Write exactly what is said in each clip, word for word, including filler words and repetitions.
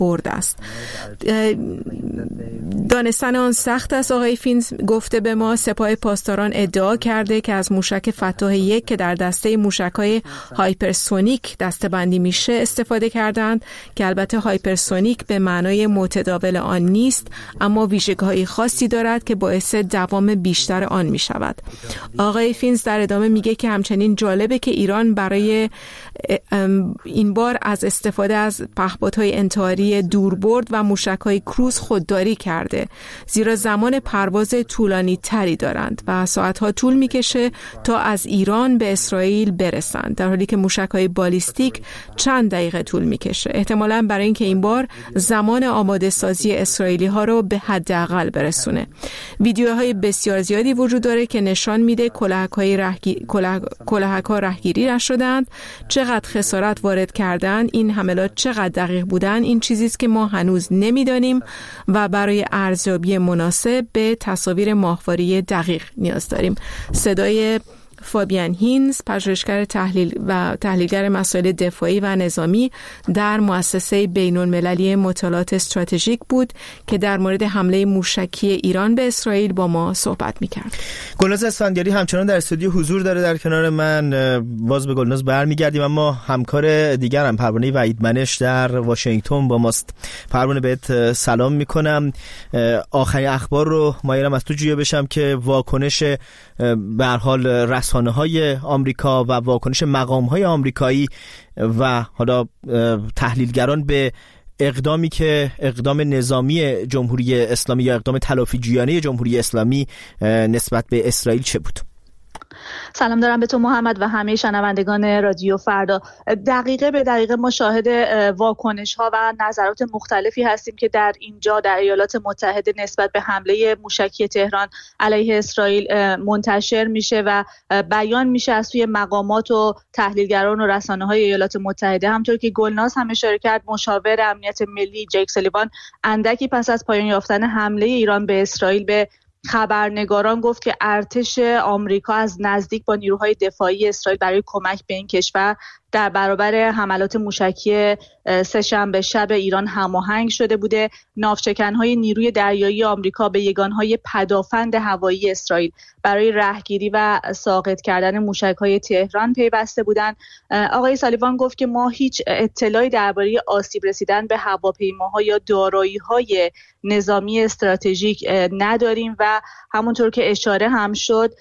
برد است. دانستن آن سخت است. آقای فینز گفته به ما سپاه پاسداران ادعا کرده که از موشک فتاح یک که در دسته موشک‌های هایپرسونیک دسته‌بندی میشه استفاده کردند که البته هایپرسونیک به معنای متداول آن نیست، اما ویژگی‌های خاصی دارد که باعث دوام بیشتر آن میشود. آقای فینز در ادامه میگه که همچنین جالبه که ایران برای این بار از استفاده از پهپادهای انتحاری دوربرد و موشک‌های کروز خودداری کرده، زیرا زمان پرواز طولانی تری دارند و ساعتها طول میکشه تا از ایران به اسرائیل برسند، در حالی که موشک‌های بالیستیک چند دقیقه طول میکشه. احتمالاً برای اینکه این بار زمان آماده سازی اسرائیلی ها رو به حداقل برسونه. ویدیوهای بسیار زیادی وجود داره که نشان میده کلاهک‌های رهگیری کلاهک‌ها رهگیری نشدند، چقدر خسارت وارد کردن، این حملات چقدر دقیق بودن، این چیزی است که ما هنوز نمیدانیم و برای ارزیابی مناسب به تصاویر ماهواره دقیق نیاز داریم. صدای فابیان هینز، پژوهشگر تحلیل و تحلیلگر مسائل دفاعی و نظامی در مؤسسه بین‌المللی مطالعات استراتژیک بود که در مورد حمله موشکی ایران به اسرائیل با ما صحبت می‌کرد. گلناز اسفندیاری همچنان در استودیو حضور داره در کنار من. باز به گلناز برمیگردیم، اما همکار دیگرم پروانه وحید منش در واشنگتن با ماست. پروانه بهت سلام میکنم. آخرین اخبار رو مایلم از تو جویا بشم که واکنش به هر حال رسانه‌های آمریکا و واکنش مقام‌های آمریکایی و حالا تحلیلگران به اقدامی که اقدام نظامی جمهوری اسلامی یا اقدام تلافی جویانه جمهوری اسلامی نسبت به اسرائیل چه بود؟ سلام دارم به تو محمد و همه شنوندگان رادیو فردا. دقیقه به دقیقه ما شاهد واکنش ها و نظرات مختلفی هستیم که در اینجا در ایالات متحده نسبت به حمله موشکی تهران علیه اسرائیل منتشر میشه و بیان میشه از سوی مقامات و تحلیلگران و رسانه های ایالات متحده. همطور که گلناز هم اشاره کرد، مشاور امنیت ملی جیک سالیوان اندکی پس از پایان یافتن حمله ایران به اسرائیل به خبرنگاران گفت که ارتش آمریکا از نزدیک با نیروهای دفاعی اسرائیل برای کمک به این کشور در برابر حملات موشکی سه‌شنبه شب ایران هماهنگ شده بوده. ناوچکن‌های نیروی دریایی آمریکا به یگان‌های پدافند هوایی اسرائیل برای رهگیری و ساقط کردن موشک‌های تهران پیوسته بودند. آقای سالیوان گفت که ما هیچ اطلاعی درباره آسیب رسیدن به هواپیماها یا دارایی‌های نظامی استراتژیک نداریم و همونطور که اشاره هم شد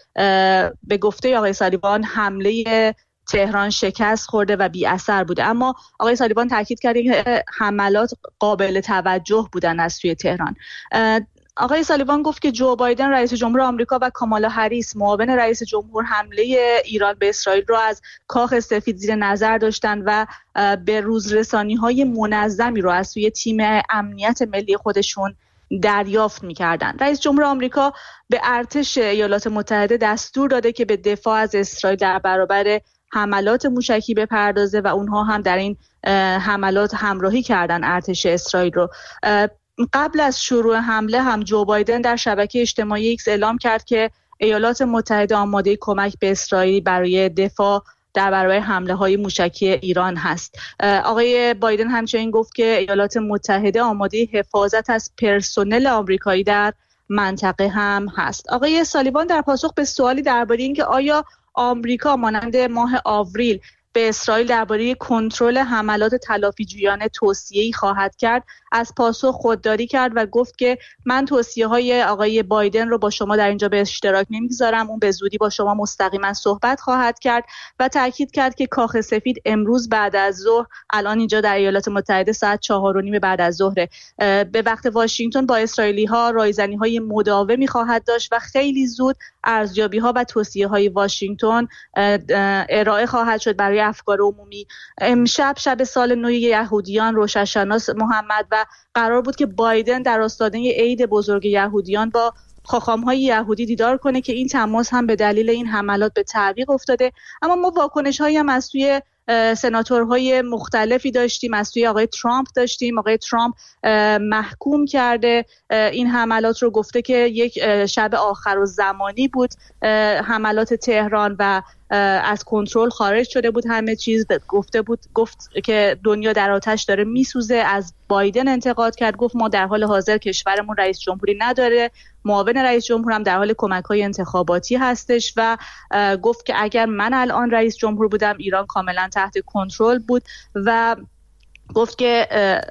به گفته آقای سالیوان حمله تهران شکست خورده و بی اثر بوده. اما آقای سالیوان تاکید کرد که حملات قابل توجه بودن از سوی تهران. آقای سالیوان گفت که جو بایدن رئیس جمهور آمریکا و کامالا هریس معاون رئیس جمهور حمله ایران به اسرائیل را از کاخ سفید زیر نظر داشتند و به روزرسانی‌های منظمی را از سوی تیم امنیت ملی خودشون دریافت می‌کردند. رئیس جمهور آمریکا به ارتش ایالات متحده دستور داده که به دفاع از اسرائیل در برابر حملات موشکی بپردازه و اونها هم در این حملات همراهی کردن ارتش اسرائیل رو. قبل از شروع حمله هم جو بایدن در شبکه اجتماعی ایکس اعلام کرد که ایالات متحده آماده کمک به اسرائیل برای دفاع در برابر حمله های موشکی ایران هست. آقای بایدن همچنین گفت که ایالات متحده آماده حفاظت از پرسنل آمریکایی در منطقه هم هست. آقای سالیوان در پاسخ به سوالی درباره اینکه آیا آمریکا مانند ماه آوریل به اسرائیل درباره کنترل حملات تلافی جویانه توصیه‌ای خواهد کرد، از پاسخ خودداری کرد و گفت که من توصیه‌های آقای بایدن رو با شما در اینجا به اشتراک نمی‌گذارم، اون به زودی با شما مستقیما صحبت خواهد کرد و تاکید کرد که کاخ سفید امروز بعد از ظهر، الان اینجا در ایالات متحده ساعت چهار و نیم بعد از ظهر، به وقت واشنگتن با اسرائیلی‌ها رایزنی‌های مداومی خواهد داشت و خیلی زود ارزیابی‌ها و توصیه‌های واشنگتن ارائه خواهد شد برای افکار عمومی. امشب شب سال نو یهودیان روشنشناس محمد و قرار بود که بایدن در آستانه عید بزرگ یهودیان با خاخام‌های یهودی دیدار کنه که این تماس هم به دلیل این حملات به تعویق افتاده. اما ما واکنش‌هایی هم از سوی سناتورهای مختلفی داشتیم، از سوی آقای ترامپ داشتیم. آقای ترامپ محکوم کرده این حملات رو، گفته که یک شب آخر و زمانی بود حملات تهران و از کنترل خارج شده بود همه چیز. گفته بود گفت که دنیا در آتش داره میسوزه. از بایدن انتقاد کرد، گفت ما در حال حاضر کشورمون رئیس جمهوری نداره، معاون رئیس جمهور هم در حال کمک‌های انتخاباتی هستش و گفت که اگر من الان رئیس جمهور بودم ایران کاملا تحت کنترل بود و گفت که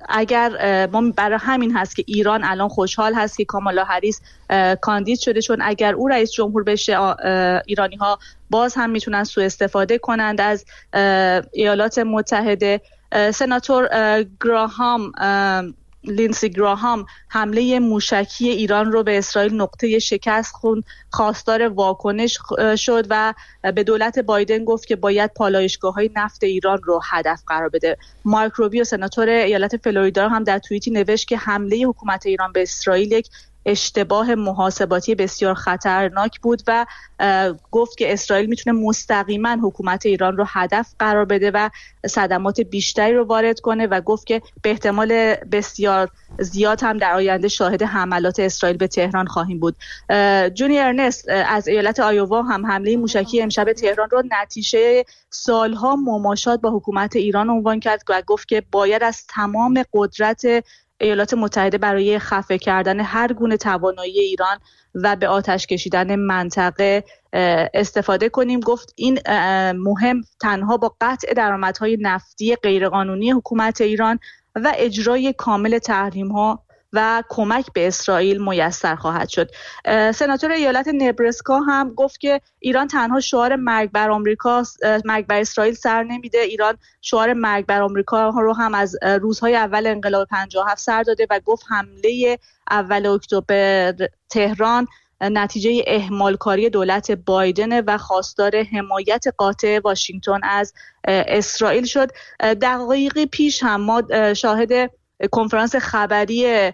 اگر ما برای همین هست که ایران الان خوشحال هست که کامالا هریس کاندید شده، چون اگر او رئیس جمهور بشه ایرانی ها باز هم میتونن سوء استفاده کنند از ایالات متحده. سناتور گراهام لینسی گراهام حمله موشکی ایران رو به اسرائیل نقطه شکست خوند، خواستار واکنش شد و به دولت بایدن گفت که باید پالایشگاه‌های نفت ایران رو هدف قرار بده. مارک روبیو سناتور ایالت فلوریدا هم در توییتی نوشت که حمله حکومت ایران به اسرائیل یک اشتباه محاسباتی بسیار خطرناک بود و گفت که اسرائیل میتونه مستقیما حکومت ایران رو هدف قرار بده و صدمات بیشتری رو وارد کنه و گفت که به احتمال بسیار زیاد هم در آینده شاهد حملات اسرائیل به تهران خواهیم بود. جونی ارنست از ایالت آیووا هم حمله موشکی امشب تهران رو نتیجه سالها مماشات با حکومت ایران عنوان کرد و گفت که باید از تمام قدرت ایالات متحده برای خفه کردن هر گونه توانایی ایران و به آتش کشیدن منطقه استفاده کنیم. گفت این مهم تنها با قطع درآمدهای نفتی غیرقانونی حکومت ایران و اجرای کامل تحریم‌ها و کمک به اسرائیل میسر خواهد شد. سناتور ایالت نبراسکا هم گفت که ایران تنها شعار مرگ بر آمریکا، مرگ بر اسرائیل سر نمیده. ایران شعار مرگ بر آمریکا رو هم از روزهای اول انقلاب پنجاه و هفت سر داده و گفت حمله اول اکتبر تهران نتیجه اهمالکاری دولت بایدن و خواستار حمایت قاطع واشنگتن از اسرائیل شد. دقایقی پیش هم ما شاهد کنفرانس خبری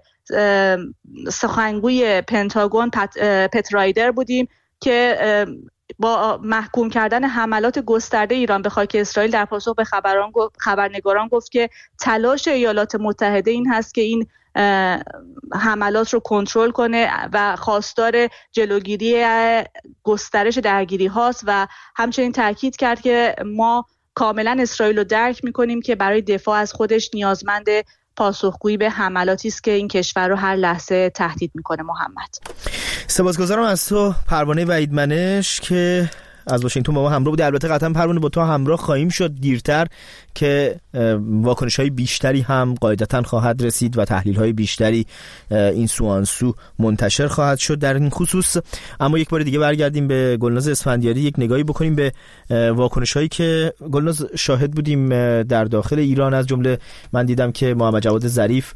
سخنگوی پنتاگون پت، پت رایدر بودیم که با محکوم کردن حملات گسترده ایران به خاک اسرائیل در پاسخ به خبران خبرنگاران گفت که تلاش ایالات متحده این هست که این حملات رو کنترل کنه و خواستار جلوگیری گسترش درگیری هاست و همچنین تاکید کرد که ما کاملا اسرائیل رو درک میکنیم که برای دفاع از خودش نیازمند پاسخگویی به حملاتی است که این کشور رو هر لحظه تهدید میکنه. محمد، سپاسگزارم از تو پروانه وحیدمنش که از واشنگتن با ما همراه بود. البته قطعا پروانه با تو همراه خواهیم شد دیرتر که واکنش‌های بیشتری هم قاعدتاً خواهد رسید و تحلیل‌های بیشتری این سو آن سو منتشر خواهد شد در این خصوص. اما یک بار دیگه برگردیم به گلناز اسفندیاری، یک نگاهی بکنیم به واکنش‌هایی که گلناز شاهد بودیم در داخل ایران. از جمله من دیدم که محمد جواد ظریف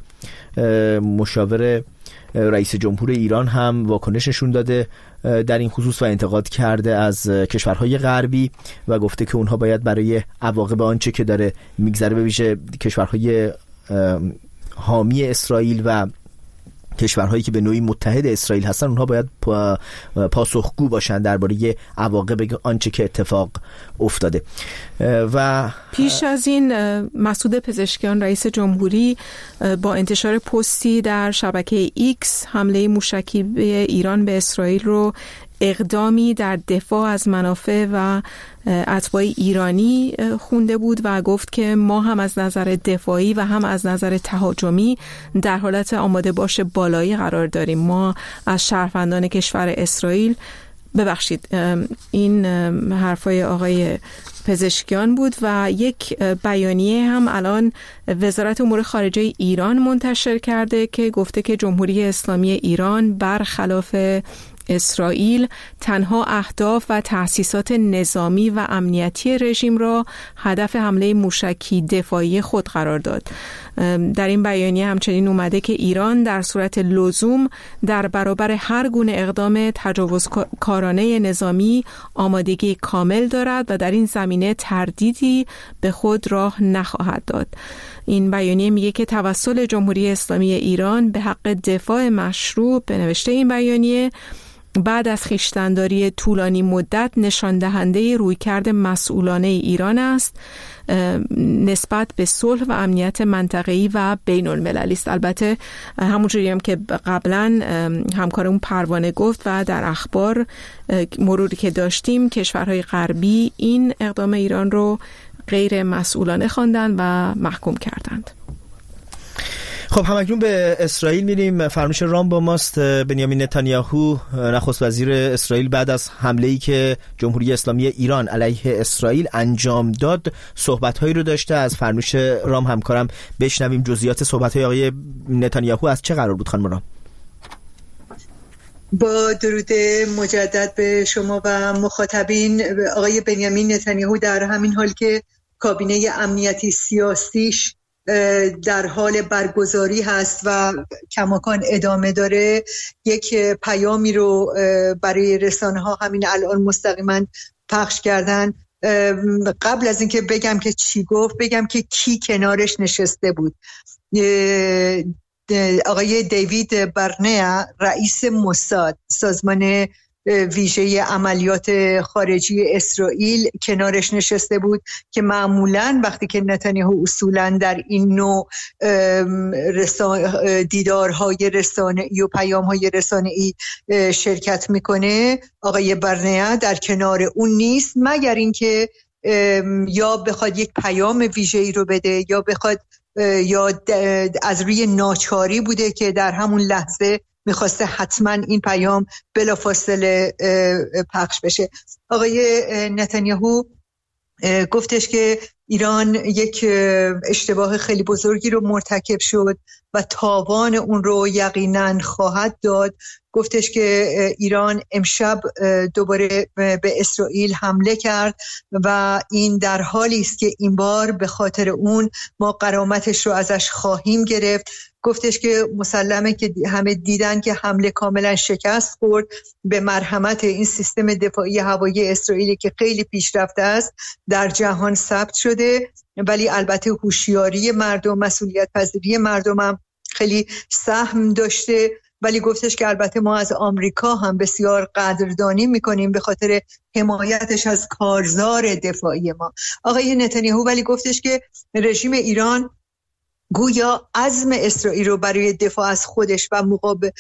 مشاور رئیس جمهور ایران هم واکنش نشون داده در این خصوص و انتقاد کرده از کشورهای غربی و گفته که اونها باید برای عواقب آنچه که داره میگذره به ویژه کشورهای حامی اسرائیل و کشورهایی که به نوعی متحد اسرائیل هستن اونها باید پاسخگو باشن درباره عواقب آنچه که اتفاق افتاده. و پیش از این مسعود پزشکیان رئیس جمهوری با انتشار پستی در شبکه ایکس حمله موشکی به ایران به اسرائیل رو اقدامی در دفاع از منافع و اتباع ایرانی خونده بود و گفت که ما هم از نظر دفاعی و هم از نظر تهاجمی در حالت آماده باش بالایی قرار داریم. ما از شهروندان کشور اسرائیل ببخشید این حرفای آقای پزشکیان بود و یک بیانیه هم الان وزارت امور خارجه ایران منتشر کرده که گفته که جمهوری اسلامی ایران برخلاف اسرائیل تنها اهداف و تأسیسات نظامی و امنیتی رژیم را هدف حمله موشکی دفاعی خود قرار داد. در این بیانیه همچنین اومده که ایران در صورت لزوم در برابر هر گونه اقدام تجاوزکارانه نظامی آمادگی کامل دارد و در این زمینه تردیدی به خود راه نخواهد داد. این بیانیه میگه که توسل جمهوری اسلامی ایران به حق دفاع مشروع به نوشته این بیانیه بعد از خویشتن‌داری طولانی مدت نشان دهنده رویکرد مسئولانه ایران است نسبت به صلح و امنیت منطقه‌ای و بین المللی است. البته همونجوری هم که قبلا همکارمون پروانه گفت و در اخبار مروری که داشتیم، کشورهای غربی این اقدام ایران رو غیر مسئولانه خواندند و محکوم کردند. خب همکنون به اسرائیل میریم. فرمایش رام با ماست. بنیامین نتانیاهو نخست وزیر اسرائیل بعد از حمله‌ای که جمهوری اسلامی ایران علیه اسرائیل انجام داد صحبت‌هایی رو داشته. از فرمایش رام همکارم بشنویم جزئیات صحبت‌های آقای نتانیاهو از چه قرار بود. خانم رام. با درود مجدد به شما و مخاطبین. آقای بنیامین نتانیاهو در همین حال که کابینه امنیتی سیاسیش در حال برگزاری هست و کماکان ادامه داره، یک پیامی رو برای رسانه ها همین الان مستقیما پخش کردن. قبل از اینکه بگم که چی گفت، بگم که کی کنارش نشسته بود. آقای دیوید برنیا، رئیس موساد، سازمان ویژه عملیات خارجی اسرائیل، کنارش نشسته بود که معمولاً وقتی که نتانیاهو اصولاً در این نوع رسان... دیدارهای رسانه‌ای و پیام‌های رسانه‌ای شرکت میکنه، آقای برنیا در کنار اون نیست، مگر اینکه یا بخواد یک پیام ویژه‌ای رو بده یا بخواد یا از روی ناچاری بوده که در همون لحظه میخواسته حتما این پیام بلافاصله پخش بشه. آقای نتانیاهو گفتش که ایران یک اشتباه خیلی بزرگی رو مرتکب شد و تاوان اون رو یقینا خواهد داد. گفتش که ایران امشب دوباره به اسرائیل حمله کرد و این در حالی است که این بار به خاطر اون ما غرامتش رو ازش خواهیم گرفت. گفتش که مسلمه که همه دیدن که حمله کاملا شکست خورد. به مرحمت این سیستم دفاعی هوایی اسرائیلی که خیلی پیشرفته است در جهان ثبت شده، ولی البته هوشیاری مردم، مسئولیت پذیری مردم هم خیلی سهم داشته. ولی گفتش که البته ما از آمریکا هم بسیار قدردانی میکنیم به خاطر حمایتش از کارزار دفاعی ما. آقای نتانیاهو ولی گفتش که رژیم ایران گویا عزم اسرائیل رو برای دفاع از خودش و مقابل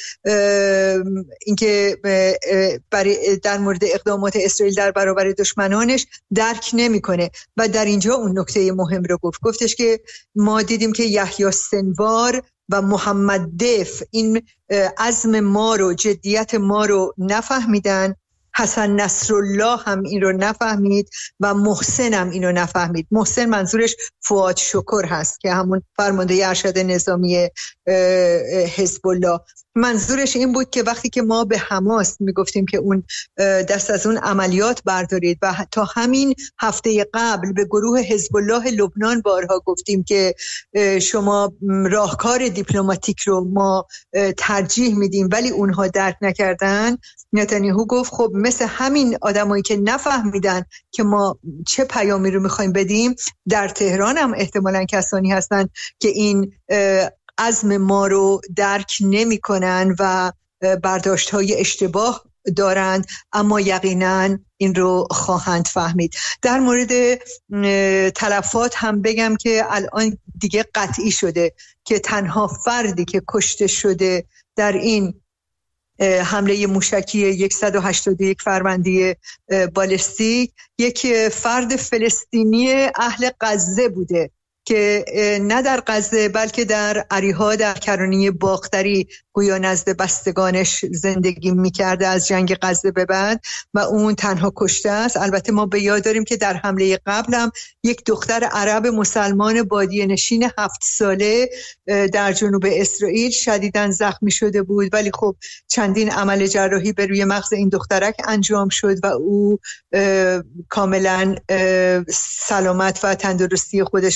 اینکه برای در مورد اقدامات اسرائیل در برابر دشمنانش درک نمیکنه و در اینجا اون نکته مهم رو گفت. گفتش که ما دیدیم که یحیی سنوار و محمد دف این عزم ما رو، جدیت ما رو نفهمیدن. حسن نصرالله هم این رو نفهمید و محسن هم این رو نفهمید. محسن منظورش فؤاد شکر هست که همون فرمانده ارشد نظامی حزب الله. منظورش این بود که وقتی که ما به حماس میگفتیم که اون دست از اون عملیات بردارید و تا همین هفته قبل به گروه حزب الله لبنان بارها گفتیم که شما راهکار دیپلماتیک رو ما ترجیح میدیم ولی اونها درک نکردن، نتانیاهو گفت خب مثل همین آدمایی که نفهمیدن که ما چه پیامی رو میخوایم بدیم، در تهران هم احتمالاً کسانی هستن که این عزم ما رو درک نمی کنن و برداشت های اشتباه دارند، اما یقینا این رو خواهند فهمید. در مورد تلفات هم بگم که الان دیگه قطعی شده که تنها فردی که کشته شده در این حمله موشکی صد و هشتاد و یک فروردین بالستیک یک فرد فلسطینی اهل غزه بوده که نه در غزه بلکه در اریحا در کرانه باختری گویا نزد بستگانش زندگی میکرده از جنگ غزه به بعد و اون تنها کشته است. البته ما به یاد داریم که در حمله قبل هم یک دختر عرب مسلمان بادیه نشین هفت ساله در جنوب اسرائیل شدیداً زخمی شده بود، ولی خب چندین عمل جراحی بر روی مغز این دخترک انجام شد و او کاملا سلامت و تندرستی خودش رو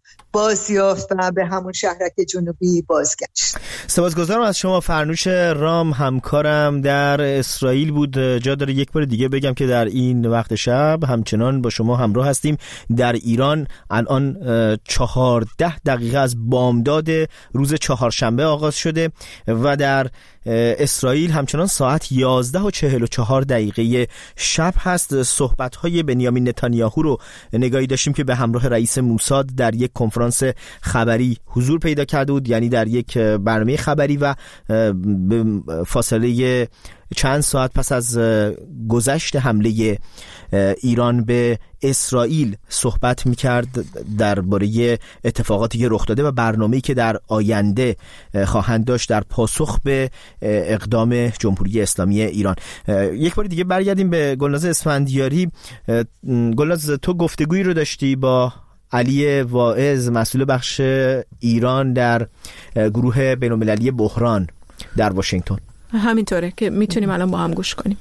بازیافت و به همون شهرک جنوبی بازگشت. سپاسگزارم از شما. فرنوش رام همکارم در اسرائیل بود. جا داره یک بار دیگه بگم که در این وقت شب همچنان با شما همراه هستیم. در ایران الان چهارده دقیقه از بامداد روز چهارشنبه آغاز شده و در اسرائیل همچنان ساعت یازده و چهل و چهار دقیقه شب هست. صحبت‌های بنیامین نتانیاهو رو نگاهی داشتیم که به همراه رئیس موساد در یک کنفرانس خبری حضور پیدا کرده بود، یعنی در یک برنامه خبری، و به فاصله چند ساعت پس از گذشت حمله ایران به اسرائیل صحبت می‌کرد درباره اتفاقاتی که رخ داده و برنامه‌ای که در آینده خواهند داشت در پاسخ به اقدام جمهوری اسلامی ایران. یک بار دیگه برگردیم به گلناز اسفندیاری. گلناز، تو گفتگویی رو داشتی با علی واعظ، مسئول بخش ایران در گروه بین‌المللی بحران در واشنگتن. همینطوره که میتونیم الان با هم گوش کنیم.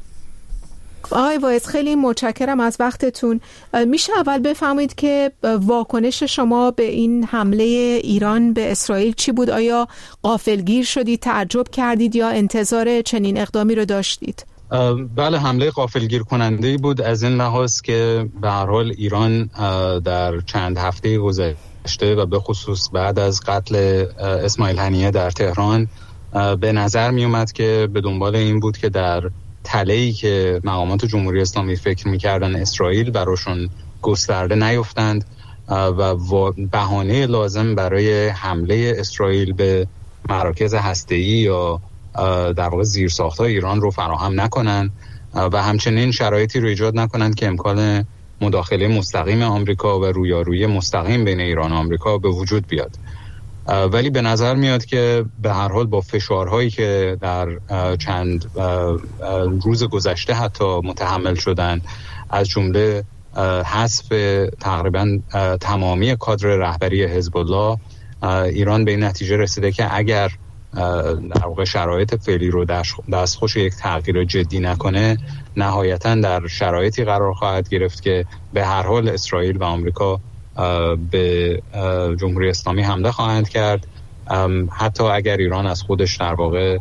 آقای واعظ، خیلی متشکرم از وقتتون. میشه اول بفهمید که واکنش شما به این حمله ایران به اسرائیل چی بود؟ آیا غافلگیر شدید، تعجب کردید یا انتظار چنین اقدامی رو داشتید؟ بله، حمله غافلگیر کننده‌ای بود از این لحاظ که به هر حال ایران در چند هفته گذشته و به خصوص بعد از قتل اسماعیل هنیه در تهران به نظر می اومد که به دنبال این بود که در تله‌ای که مقامات جمهوری اسلامی فکر می‌کردن اسرائیل براشون گسترده نیفتند و بهانه لازم برای حمله اسرائیل به مراکز هسته‌ای یا در واقع زیرساخت‌های ایران رو فراهم نکنن و همچنین شرایطی رو ایجاد نکنند که امکان مداخله مستقیم آمریکا و رویارویی مستقیم بین ایران و آمریکا به وجود بیاد. ولی به نظر میاد که به هر حال با فشارهایی که در چند روز گذشته حتی متحمل شدن، از جمله حذف تقریبا تمامی کادر رهبری حزب الله، ایران به این نتیجه رسیده که اگر در واقع شرایط فعلی رو دستخوش یک تغییر جدی نکنه، نهایتاً در شرایطی قرار خواهد گرفت که به هر حال اسرائیل و آمریکا به جمهوری اسلامی حمله خواهند کرد، حتی اگر ایران از خودش در واقع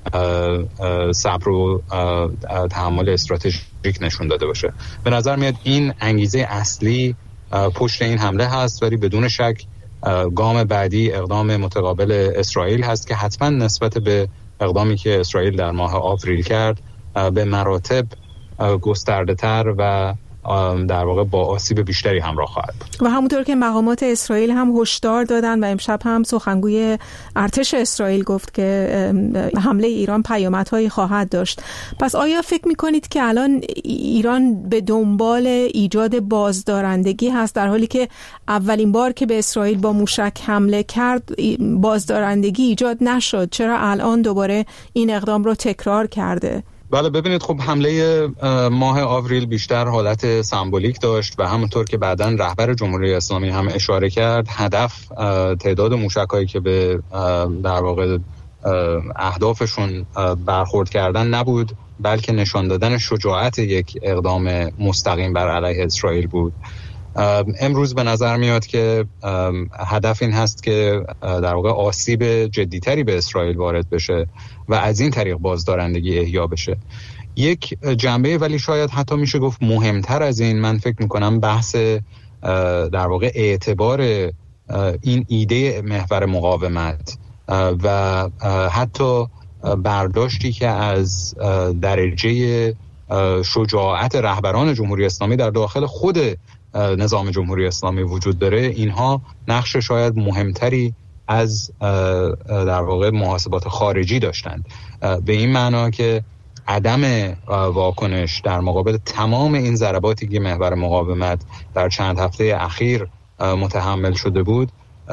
صبر و تحمل استراتژیک نشون داده باشه. به نظر میاد این انگیزه اصلی پشت این حمله هست، ولی بدون شک گام بعدی اقدام متقابل اسرائیل هست که حتما نسبت به اقدامی که اسرائیل در ماه آوریل کرد به مراتب گسترده تر و در واقع با آسیب بیشتری همراه خواهد بود. و همونطور که مقامات اسرائیل هم هشدار دادن و امشب هم سخنگوی ارتش اسرائیل گفت که حمله ایران پیامدهایی خواهد داشت. پس آیا فکر میکنید که الان ایران به دنبال ایجاد بازدارندگی هست، در حالی که اولین بار که به اسرائیل با موشک حمله کرد بازدارندگی ایجاد نشد؟ چرا الان دوباره این اقدام رو تکرار کرده؟ بله، ببینید، خب حمله ماه آوریل بیشتر حالت سمبولیک داشت و همونطور که بعداً رهبر جمهوری اسلامی هم اشاره کرد، هدف تعداد موشک‌هایی که به در واقع اهدافشون برخورد کردن نبود، بلکه نشان دادن شجاعت یک اقدام مستقیم بر علیه اسرائیل بود. امروز به نظر میاد که هدف این هست که در واقع آسیب جدیتری به اسرائیل وارد بشه و از این طریق بازدارندگی احیا بشه. یک جنبه ولی شاید حتی میشه گفت مهمتر از این، من فکر میکنم بحث در واقع اعتبار این ایده محور مقاومت و حتی برداشتی که از درجه شجاعت رهبران جمهوری اسلامی در داخل خود نظام جمهوری اسلامی وجود داره، اینها نقش شاید مهمتری از در واقع محاسبات خارجی داشتند، به این معنا که عدم واکنش در مقابل تمام این ضرباتی که محور مقاومت در چند هفته اخیر متحمل شده بود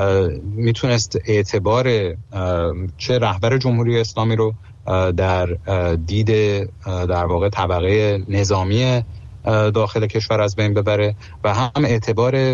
میتونست اعتبار چه رهبر جمهوری اسلامی رو در دید در واقع طبقه نظامی داخل کشور از بین ببره و هم اعتبار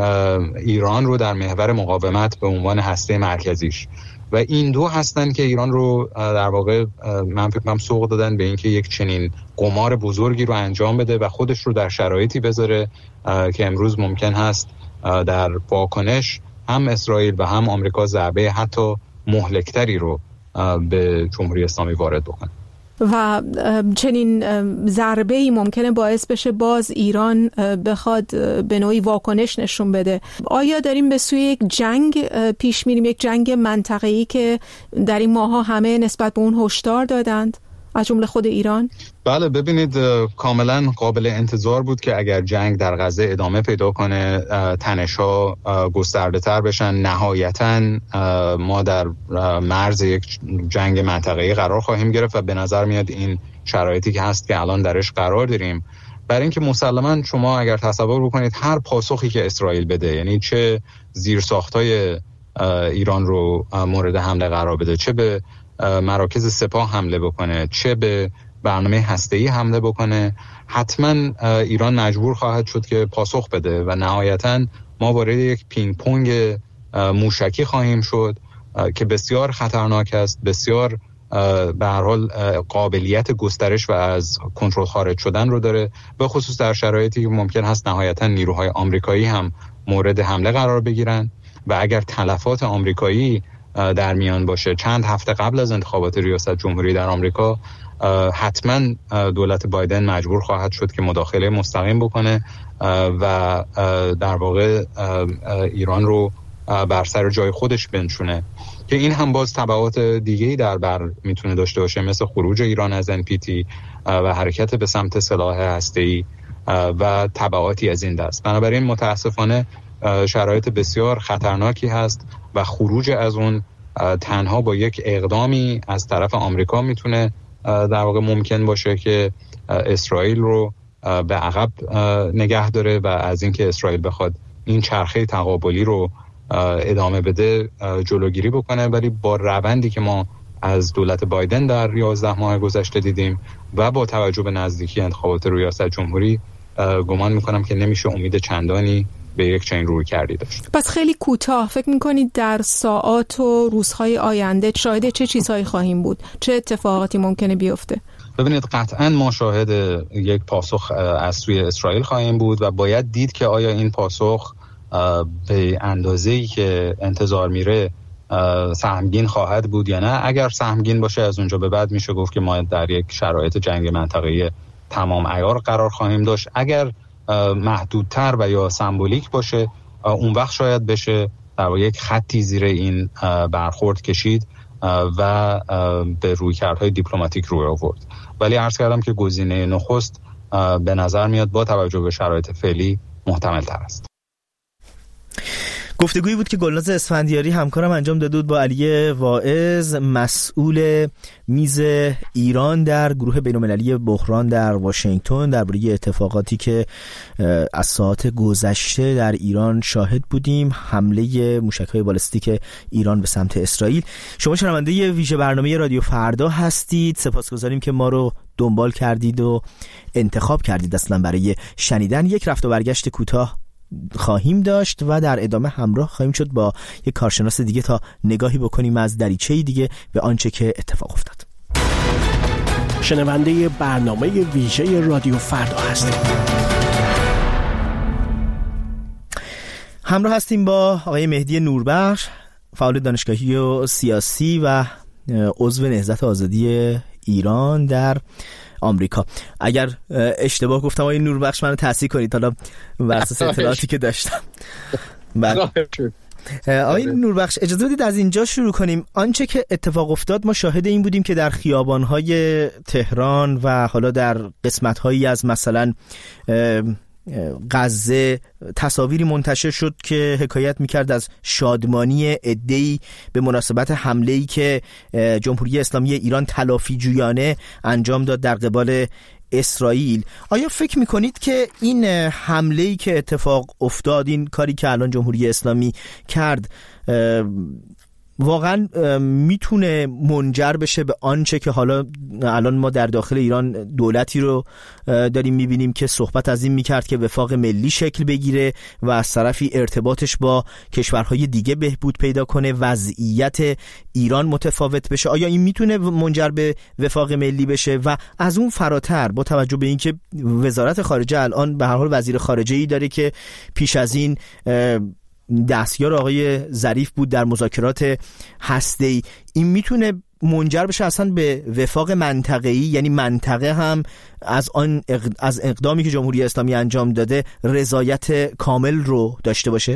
ایران رو در محور مقاومت به عنوان هسته مرکزیش. و این دو هستن که ایران رو در واقع من فکر کنم سوق دادن به اینکه یک چنین قمار بزرگی رو انجام بده و خودش رو در شرایطی بذاره که امروز ممکن هست در واکنش هم اسرائیل و هم آمریکا ضربه حتی مهلکتری رو به جمهوری اسلامی وارد بکنه. و چنین ضربه‌ای ممکنه باعث بشه باز ایران بخواد به نوعی واکنش نشون بده. آیا داریم به سوی یک جنگ پیش میریم، یک جنگ منطقه‌ای که در این ماه‌ها همه نسبت به اون هشدار دادند از جمله خود ایران؟ بله، ببینید کاملا قابل انتظار بود که اگر جنگ در غزه ادامه پیدا کنه، تنش‌ها گسترده تر بشن، نهایتاً ما در مرز یک جنگ منطقه‌ای قرار خواهیم گرفت و به نظر میاد این شرایطی که هست که الان درش قرار داریم. برای اینکه مسلماً شما اگر تصور بکنید هر پاسخی که اسرائیل بده، یعنی چه زیرساخت‌های ایران رو مورد حمله قرار بده، چه به مراکز سپاه حمله بکنه، چه به برنامه هسته‌ای حمله بکنه، حتما ایران مجبور خواهد شد که پاسخ بده و نهایتاً ما وارد یک پینگ پونگ موشکی خواهیم شد که بسیار خطرناک است، بسیار به هر حال قابلیت گسترش و از کنترل خارج شدن رو داره، به خصوص در شرایطی که ممکن هست نهایتاً نیروهای آمریکایی هم مورد حمله قرار بگیرن و اگر تلفات آمریکایی در میان باشه. چند هفته قبل از انتخابات ریاست جمهوری در آمریکا حتما دولت بایدن مجبور خواهد شد که مداخله مستقیم بکنه و در واقع ایران رو بر سر جای خودش بنشونه که این هم باز تبعات دیگه‌ای در بر میتونه داشته باشه، مثل خروج ایران از ان پی تی و حرکت به سمت سلاح هسته‌ای و تبعاتی از این دست. بنابراین متاسفانه شرایط بسیار خطرناکی هست و خروج از اون تنها با یک اقدامی از طرف آمریکا میتونه در واقع ممکن باشه که اسرائیل رو به عقب نگه داره و از اینکه اسرائیل بخواد این چرخه تقابلی رو ادامه بده جلوگیری بکنه. ولی با روندی که ما از دولت بایدن در یازده ماه گذشته دیدیم و با توجه به نزدیکی انتخابات ریاست جمهوری، گمان میکنم که نمیشه امید چندانی به یک چنین روی کردی داشت. پس خیلی کوتاه فکر میکنید در ساعات و روزهای آینده شاهد چه چیزهایی خواهیم بود؟ چه اتفاقاتی ممکنه بیفته؟ ببینید، قطعاً ما شاهد یک پاسخ از سوی اسرائیل خواهیم بود و باید دید که آیا این پاسخ به اندازه‌ای که انتظار میره سهمگین خواهد بود یا نه. اگر سهمگین باشه از اونجا به بعد میشه گفت که ما در یک شرایط جنگ منطقه‌ای تمام عیار قرار خواهیم داشت. اگر محدودتر و یا سمبولیک باشه اون وقت شاید بشه در واقع یک خطی زیر این برخورد کشید و به رویکردهای دیپلماتیک روی آورد. ولی عرض کردم که گزینه نخست به نظر میاد با توجه به شرایط فعلی محتمل تر است. گفتگویی بود که گلناز اسفندیاری همکارم انجام داده بود با علی واعظ، مسئول میز ایران در گروه بین‌المللی بحران در واشنگتن، درباره اتفاقاتی که از ساعات گذشته در ایران شاهد بودیم، حمله موشک‌های بالستیک ایران به سمت اسرائیل. شما شنونده ویژه برنامه رادیو فردا هستید. سپاسگزاریم که ما رو دنبال کردید و انتخاب کردید اصلا برای شنیدن. یک رفت و برگشت کوتاه خواهیم داشت و در ادامه همراه خواهیم شد با یک کارشناس دیگه تا نگاهی بکنیم از دریچه‌ای دیگه به آنچه که اتفاق افتاد. شنونده برنامه ویژه رادیو فردا هستیم. همراه هستیم با آقای مهدی نوربخش، فعال دانشگاهی و سیاسی و عضو نهضت آزادی ایران در آمریکا. اگر اشتباه گفتم آقای نوربخش منو تصحیح کنید، حالا بر اساس اطلاعاتی که داشتم. بله آقای نوربخش، اجازه بدید از اینجا شروع کنیم. آنچه که اتفاق افتاد ما شاهد این بودیم که در خیابان‌های تهران و حالا در قسمت‌هایی از مثلا غزه تصاویری منتشر شد که حکایت میکرد از شادمانی عده‌ای به مناسبت حمله‌ای که جمهوری اسلامی ایران تلافی جویانه انجام داد در قبال اسرائیل. آیا فکر میکنید که این حمله‌ای که اتفاق افتاد، این کاری که الان جمهوری اسلامی کرد، واقعا میتونه منجر بشه به آنچه که حالا الان ما در داخل ایران دولتی رو داریم میبینیم که صحبت از این میکرد که وفاق ملی شکل بگیره و از طرفی ارتباطش با کشورهای دیگه بهبود پیدا کنه، وضعیت ایران متفاوت بشه؟ آیا این میتونه منجر به وفاق ملی بشه؟ و از اون فراتر با توجه به اینکه وزارت خارجه الان به هر حال وزیر خارجه ای داره که پیش از این دستیار آقای ظریف بود در مذاکرات هسته‌ای، این میتونه منجر بشه اصلا به وفاق منطقه‌ای؟ یعنی منطقه هم از آن اقد... از اقدامی که جمهوری اسلامی انجام داده رضایت کامل رو داشته باشه؟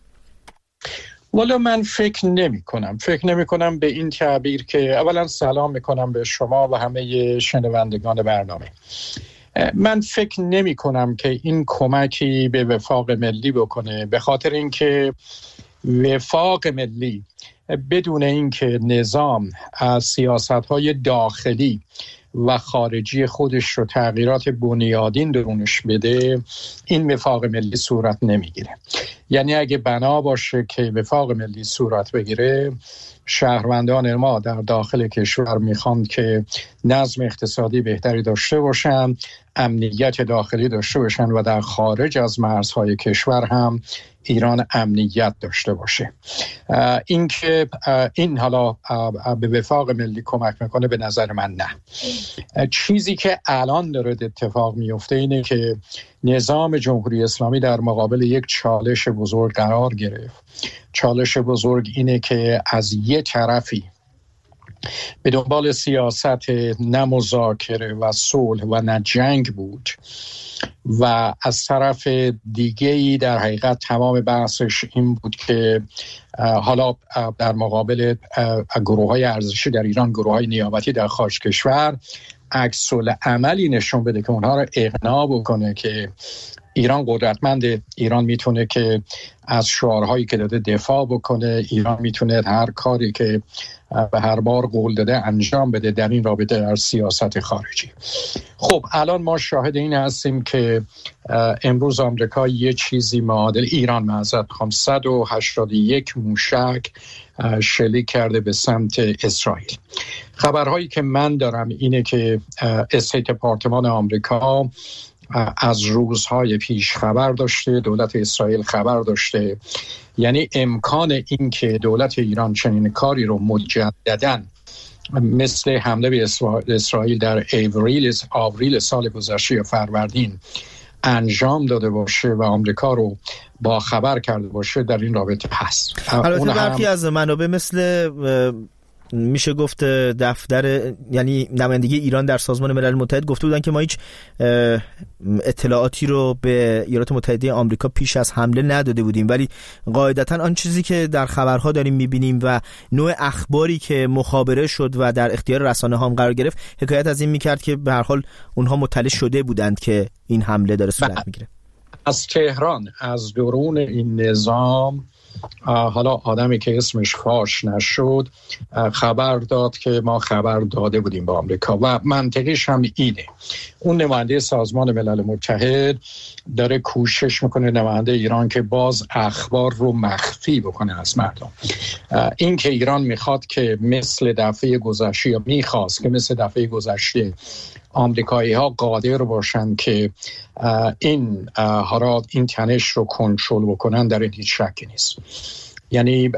والا من فکر نمی کنم فکر نمی کنم به این تعبیر که اولا سلام میکنم به شما و همه شنوندگان برنامه. من فکر نمی کنم که این کمکی به وفاق ملی بکنه، به خاطر اینکه وفاق ملی بدون اینکه نظام از سیاست‌های داخلی و خارجی خودش رو تغییرات بنیادین درونش بده، این وفاق ملی صورت نمیگیره. یعنی اگه بنا باشه که وفاق ملی صورت بگیره، شهروندان ما در داخل کشور میخوان که نظم اقتصادی بهتری داشته باشن، امنیت داخلی داشته باشن و در خارج از مرزهای کشور هم ایران امنیت داشته باشه. این که این حالا به وفاق ملی کمک میکنه، به نظر من نه. چیزی که الان داره اتفاق میفته اینه که نظام جمهوری اسلامی در مقابل یک چالش بزرگ قرار گرفت. چالش بزرگ اینه که از یه طرفی به دنبال سیاست نه مذاکره و صلح و نه جنگ بود و از طرف دیگه‌ای در حقیقت تمام بحثش این بود که حالا در مقابل گروه‌های ارزشی در ایران، گروه‌های نیابتی در خارج کشور، عکس العملی نشون بده که اونها رو اقناع بکنه که ایران قدرتمنده، ایران میتونه که از شعارهایی که داده دفاع بکنه، ایران میتونه هر کاری که به هر بار قول داده انجام بده در این رابطه در سیاست خارجی. خب الان ما شاهد این هستیم که امروز آمریکا یه چیزی معادل ایران معذرت میخوام صد و هشتاد و یک موشک شلیک کرده به سمت اسرائیل. خبرهایی که من دارم اینه که استیت دپارتمان آمریکا از روزهای پیش خبر داشته، دولت اسرائیل خبر داشته. یعنی امکان این که دولت ایران چنین کاری رو مجدداً مثل حمله به اسرائیل در آوریل آوریل سال گذشته یا فروردین انجام داده باشه و آمریکا رو با خبر کرده باشه، در این رابطه هست. البته برخی از منابع مثل میشه گفت دفتر یعنی نمایندگی ایران در سازمان ملل متحد گفته بودن که ما هیچ اطلاعاتی رو به ایالات متحده آمریکا پیش از حمله نداده بودیم، ولی قاعدتاً آن چیزی که در خبرها داریم میبینیم و نوع اخباری که مخابره شد و در اختیار رسانه ها هم قرار گرفت حکایت از این میکرد که به هر حال اونها مطلع شده بودند که این حمله داره صورت میگیره. از تهران، از درون این نظام، حالا آدمی که اسمش فاش نشد خبر داد که ما خبر داده بودیم به آمریکا و منطقیش هم اینه. اون نماینده سازمان ملل متحد داره کوشش میکنه، نماینده ایران، که باز اخبار رو مخفی بکنه از مردم. این که ایران میخواد که مثل دفعه گذشته یا میخواست که مثل دفعه گذشته آمریکایی ها قادر باشن که این حالا این تنش رو کنترل بکنن، در این هیچ شکی نیست. یعنی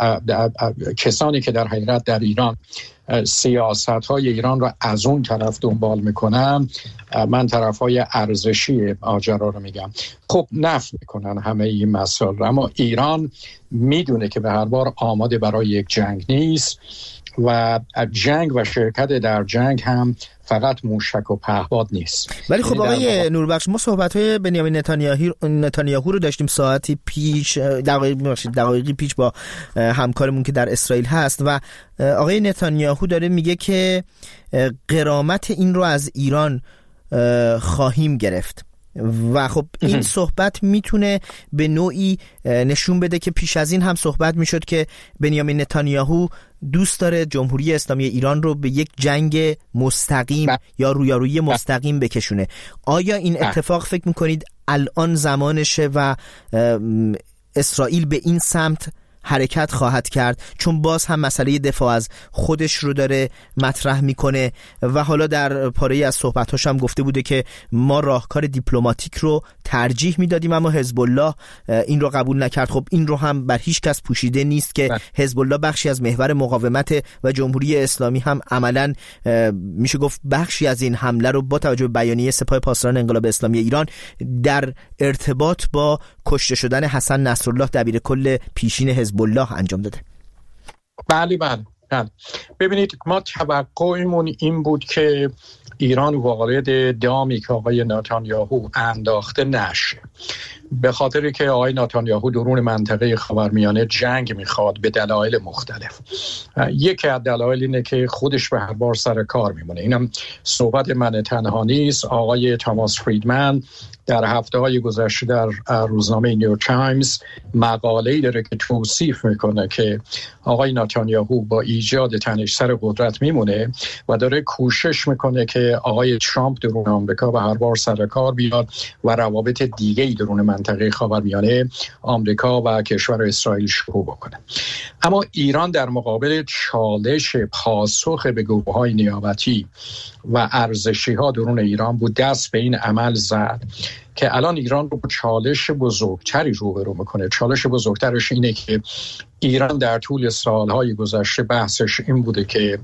کسانی که در حقیقت در ایران سیاست های ایران رو از اون طرف دنبال میکنن، من طرف های ارزشی ماجرا رو میگم، خب نفی میکنن همه این مسائل رو، اما ایران میدونه که به هر بار آماده برای یک جنگ نیست و جنگ و شرکت در جنگ هم فقط موشک و پهپاد نیست. ولی خب آقای نوربخش، ما صحبت‌های بنیامین نتانیاهو نتانیاهو رو داشتیم ساعتی پیش، دقایقی دقایقی پیش با همکارمون که در اسرائیل هست و آقای نتانیاهو داره میگه که غرامت این رو از ایران خواهیم گرفت و خب این صحبت میتونه به نوعی نشون بده که پیش از این هم صحبت میشد که بنیامین نتانیاهو دوست داره جمهوری اسلامی ایران رو به یک جنگ مستقیم ب... یا رویارویی مستقیم بکشونه. آیا این اتفاق فکر میکنید الان زمانشه و اسرائیل به این سمت حرکت خواهد کرد، چون باز هم مسئله دفاع از خودش رو داره مطرح میکنه و حالا در پاره از صحبتاش هم گفته بوده که ما راهکار دیپلماتیک رو ترجیح میدادیم اما حزب الله این رو قبول نکرد. خب این رو هم بر هیچ کس پوشیده نیست که حزب الله بخشی از محور مقاومت و جمهوری اسلامی هم عملاً میشه گفت بخشی از این حمله رو با توجه به بیانیه سپاه پاسداران انقلاب اسلامی ایران در ارتباط با کشته شدن حسن نصرالله دبیر کل پیشین حزب الله انجام داده. بله بله بله. ببینید ما توقعمون این بود که ایران وارد دامی که آقای نتانیاهو انداخته نشه، به خاطری که آقای نتانیاهو درون منطقه خاورمیانه جنگ میخواد به دلایل مختلف. یکی از دلایل اینه که خودش به هر بار سر کار میمونه. اینم صحبت من تنها نیست. آقای تاماس فریدمن در هفته‌های گذشته در روزنامه نیویورک تایمز مقاله‌ای داره که توصیف میکنه که آقای نتانیاهو با ایجاد تنش سر قدرت میمونه و داره کوشش میکنه که آقای ترامپ درون آمریکا به هر بار سر کار بیاد و روابط دیگه‌ای درون منطقه خاورمیانه آمریکا و کشور اسرائیل شروع بکنه. اما ایران در مقابل چالش پاسخ به گروه‌های نیابتی و ارزشی‌ها درون ایران بود دست به این عمل زد که الان ایران رو با چالش بزرگتری روبرو میکنه. چالش بزرگترش اینه که ایران در طول سالهای گذشته بحثش این بوده که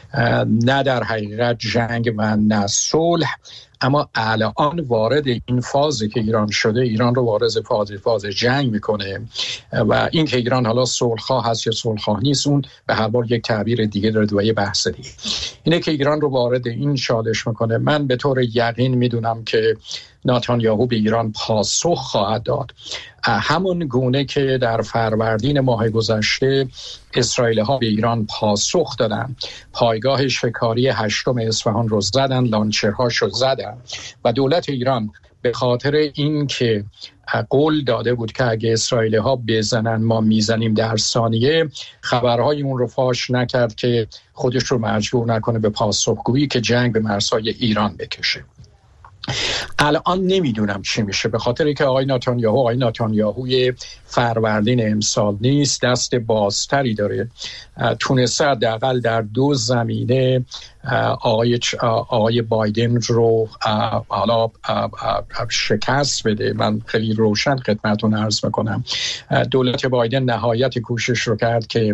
نه در حقیقت جنگ و نه صلح، اما الان وارد این فازی که ایران شده، ایران رو وارد فاز فاز جنگ میکنه و این که ایران حالا صلح‌خواه هست یا صلح‌خواه نیست اون به هر حال یک تعبیر دیگه داره و یه بحث دیگه. اینه که ایران رو وارد این چالش میکنه. من به طور یقین میدونم که نتانیاهو به ایران پاسخ خواهد داد، همون گونه که در فروردین ماه گذشته اسرائیلی ها به ایران پاسخ دادن، پایگاه شکاری هشتم اصفهان رو زدن، لانچرهاش رو زدن و دولت ایران به خاطر این که قول داده بود که اگه اسرائیلی ها بزنن ما میزنیم در ثانیه، خبرهای اون رو فاش نکرد که خودش رو مجبور نکنه به پاسخگویی که جنگ به مرزهای ایران بکشه. الان نمیدونم چی میشه، به خاطر که آقای نتانیاهو آقای نتانیاهوی فروردین امسال نیست، دست بازتری داره، تونسته حداقل در دو زمینه آقای آقای بایدن رو حالا شکست بده. من خیلی روشن خدمتتون عرض میکنم دولت بایدن نهایت کوشش رو کرد که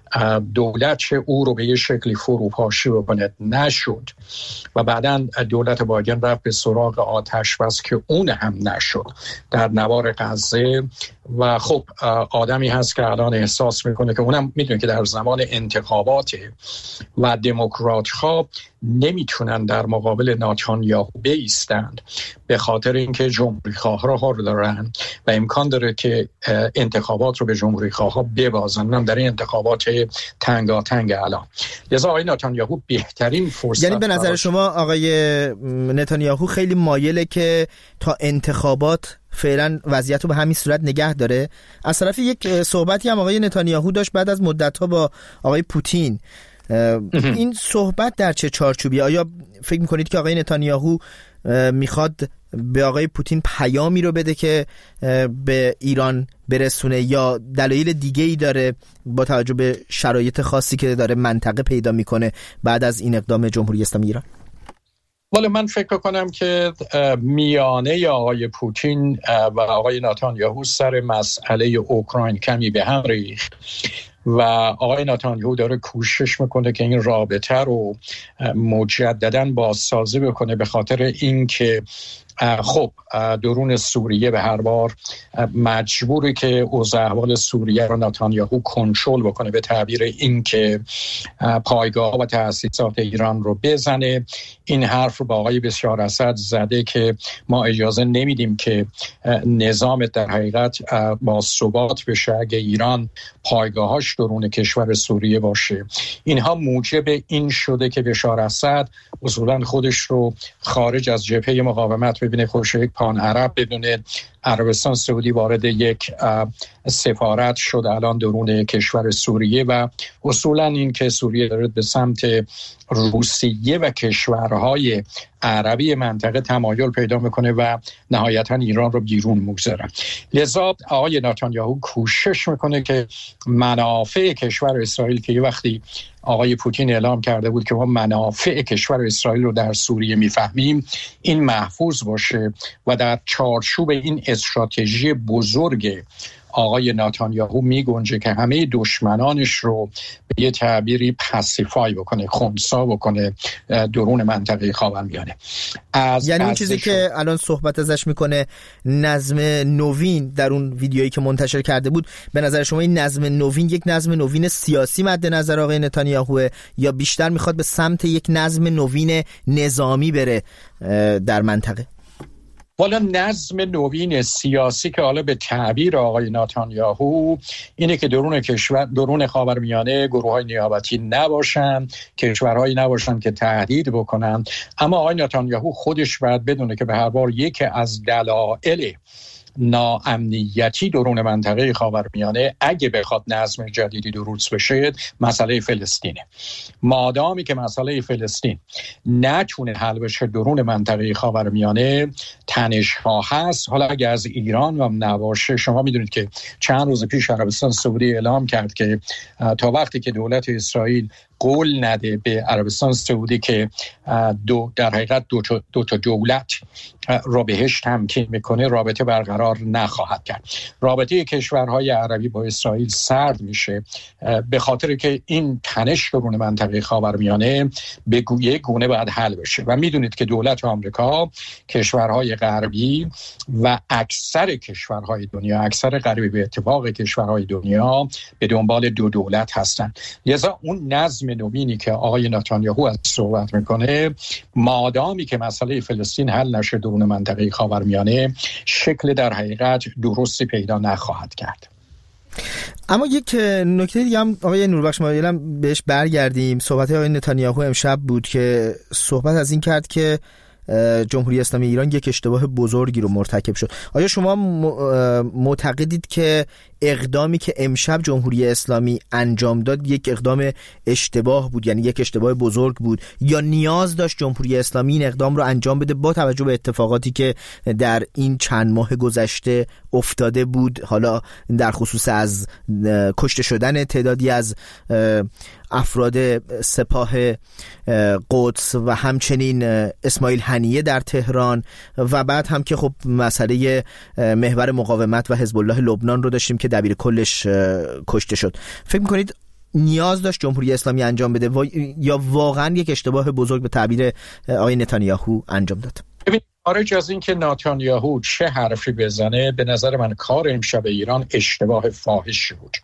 دولت او رو به یه شکلی فروپاشی بکنه، نشد و بعداً دولت بایدن رفت به سراغ آتش بس که اون هم نشد در نوار غزه و خب آدمی هست که الان احساس میکنه که اونم میدونه که در زمان انتخابات و دموکرات ها نمیتونن در مقابل نتانیاهو بایستند به خاطر اینکه جمهوری خواه ها رو دارن و امکان داره که انتخابات رو به جمهوری خواه ها ببازن، هم در این انتخابات تنگاتنگ الان. لذا آقای نتانیاهو بهترین فرصت، یعنی به نظر شما آقای نتانیاهو خیلی مایله که تا انتخابات فعلا وضعیت رو به همین صورت نگه داره؟ از طرف یک صحبتی هم آقای نتانیاهو داشت بعد از مدت‌ها با آقای پوتین. این صحبت در چه چارچوبی؟ آیا فکر میکنید که آقای نتانیاهو میخواد به آقای پوتین پیامی رو بده که به ایران برسونه یا دلایل دیگه ای داره با توجه به شرایط خاصی که داره منطقه پیدا میکنه بعد از این اقدام جمهوری اسلامی ایران؟ ولی من فکر کنم که میانه آقای پوتین و آقای نتانیاهو سر مسئله اوکراین کمی به هم ریخت و آقای نتانیاهو داره کوشش میکنه که این رابطه رو مجدداً بازسازی بکنه، به خاطر اینکه خب درون سوریه به هر بار مجبوری که اوضاع احوال سوریه رو نتانیاهو کنترل بکنه، به تعبیر این که پایگاه و تأسیسات ایران رو بزنه. این حرف رو با آقای بشار اسد زده که ما اجازه نمیدیم که نظام در حقیقت با ثبات بشه اگه ایران پایگاهاش درون کشور سوریه باشه. اینها موجب این شده که بشار اسد اصولا خودش رو خارج از جبهه مقاومت ببینه، خودش یک پان عرب بدونه، عربستان سعودی وارد یک سفارت شد الان درون کشور سوریه و اصولا این که سوریه داره به سمت روسیه و کشورهای عربی منطقه تمایل پیدا میکنه و نهایتا ایران رو بیرون میگذاره. لذا آقای نتانیاهو کوشش میکنه که منافع کشور اسرائیل که یه وقتی آقای پوتین اعلام کرده بود که ما منافع کشور اسرائیل رو در سوریه میفهمیم، این محفوظ باشه و در چارچوب این استراتژی بزرگ آقای نتانیاهو میگنجه که همه دشمنانش رو به یه تعبیری پاسیفای بکنه، خنثی بکنه درون منطقه خاورمیانه. از یعنی اون چیزی که الان صحبت ازش میکنه نظم نوین در اون ویدیویی که منتشر کرده بود، به نظر شما این نظم نوین یک نظم نوین سیاسی مد نظر آقای نتانیاهو یا بیشتر میخواد به سمت یک نظم نوین نظامی بره در منطقه؟ والا نظم نوین سیاسی که حالا به تعبیر آقای نتانیاهو اینه که درون کشور درون خاورمیانه گروه‌های نیابتی نباشن، کشورهایی نباشن که تهدید بکنن. اما آقای نتانیاهو خودش باید بدونه که به هر بار یکی از دلایل ناامنیتی درون منطقه خاورمیانه اگه بخواد نظم جدیدی درست بشه مسئله فلسطینه. مادامی که مسئله فلسطین نتونه حل بشه درون منطقه خاورمیانه تنش‌ها هست. حالا اگه از ایران هم نباشه، شما میدونید که چند روز پیش عربستان سعودی اعلام کرد که تا وقتی که دولت اسرائیل قول نده به عربستان سعودی که دو در حقیقت دو, دو تا دولت را بهش تمکین میکنه، رابطه برقرار نخواهد کرد. رابطه کشورهای عربی با اسرائیل سرد میشه به خاطر که این تنش درون منطقه خاورمیانه به یک گونه باید حل بشه و میدونید که دولت آمریکا، کشورهای غربی و اکثر کشورهای دنیا، اکثر غربی به اتفاق کشورهای دنیا به دنبال دو دولت هستند. لذا اون نظم نوینی که آقای نتانیاهو از صحبت میکنه، مادامی که مسئله فلسطین حل نشه درون منطقه خاورمیانه، شکل در حقیقت درستی پیدا نخواهد کرد. اما یک نکته دیگه هم آقای نوربخش مایلم بهش برگردیم. صحبت آقای نتانیاهو امشب بود که صحبت از این کرد که جمهوری اسلامی ایران یک اشتباه بزرگی رو مرتکب شد. آیا شما معتقدید که اقدامی که امشب جمهوری اسلامی انجام داد یک اقدام اشتباه بود، یعنی یک اشتباه بزرگ بود، یا نیاز داشت جمهوری اسلامی این اقدام رو انجام بده با توجه به اتفاقاتی که در این چند ماه گذشته افتاده بود، حالا در خصوص از کشته شدن تعدادی از افراد سپاه قدس و همچنین اسماعیل هنیه در تهران و بعد هم که خب مسئله محور مقاومت و حزب الله لبنان رو داشتیم که دبیر کلش کشته شد. فکر می‌کنید نیاز داشت جمهوری اسلامی انجام بده و یا واقعا یک اشتباه بزرگ به تعبیر آقای نتانیاهو انجام داد؟ ببین، خارج از این که نتانیاهو چه حرفی بزنه، به نظر من کار امشب ایران اشتباه فاحشی بود.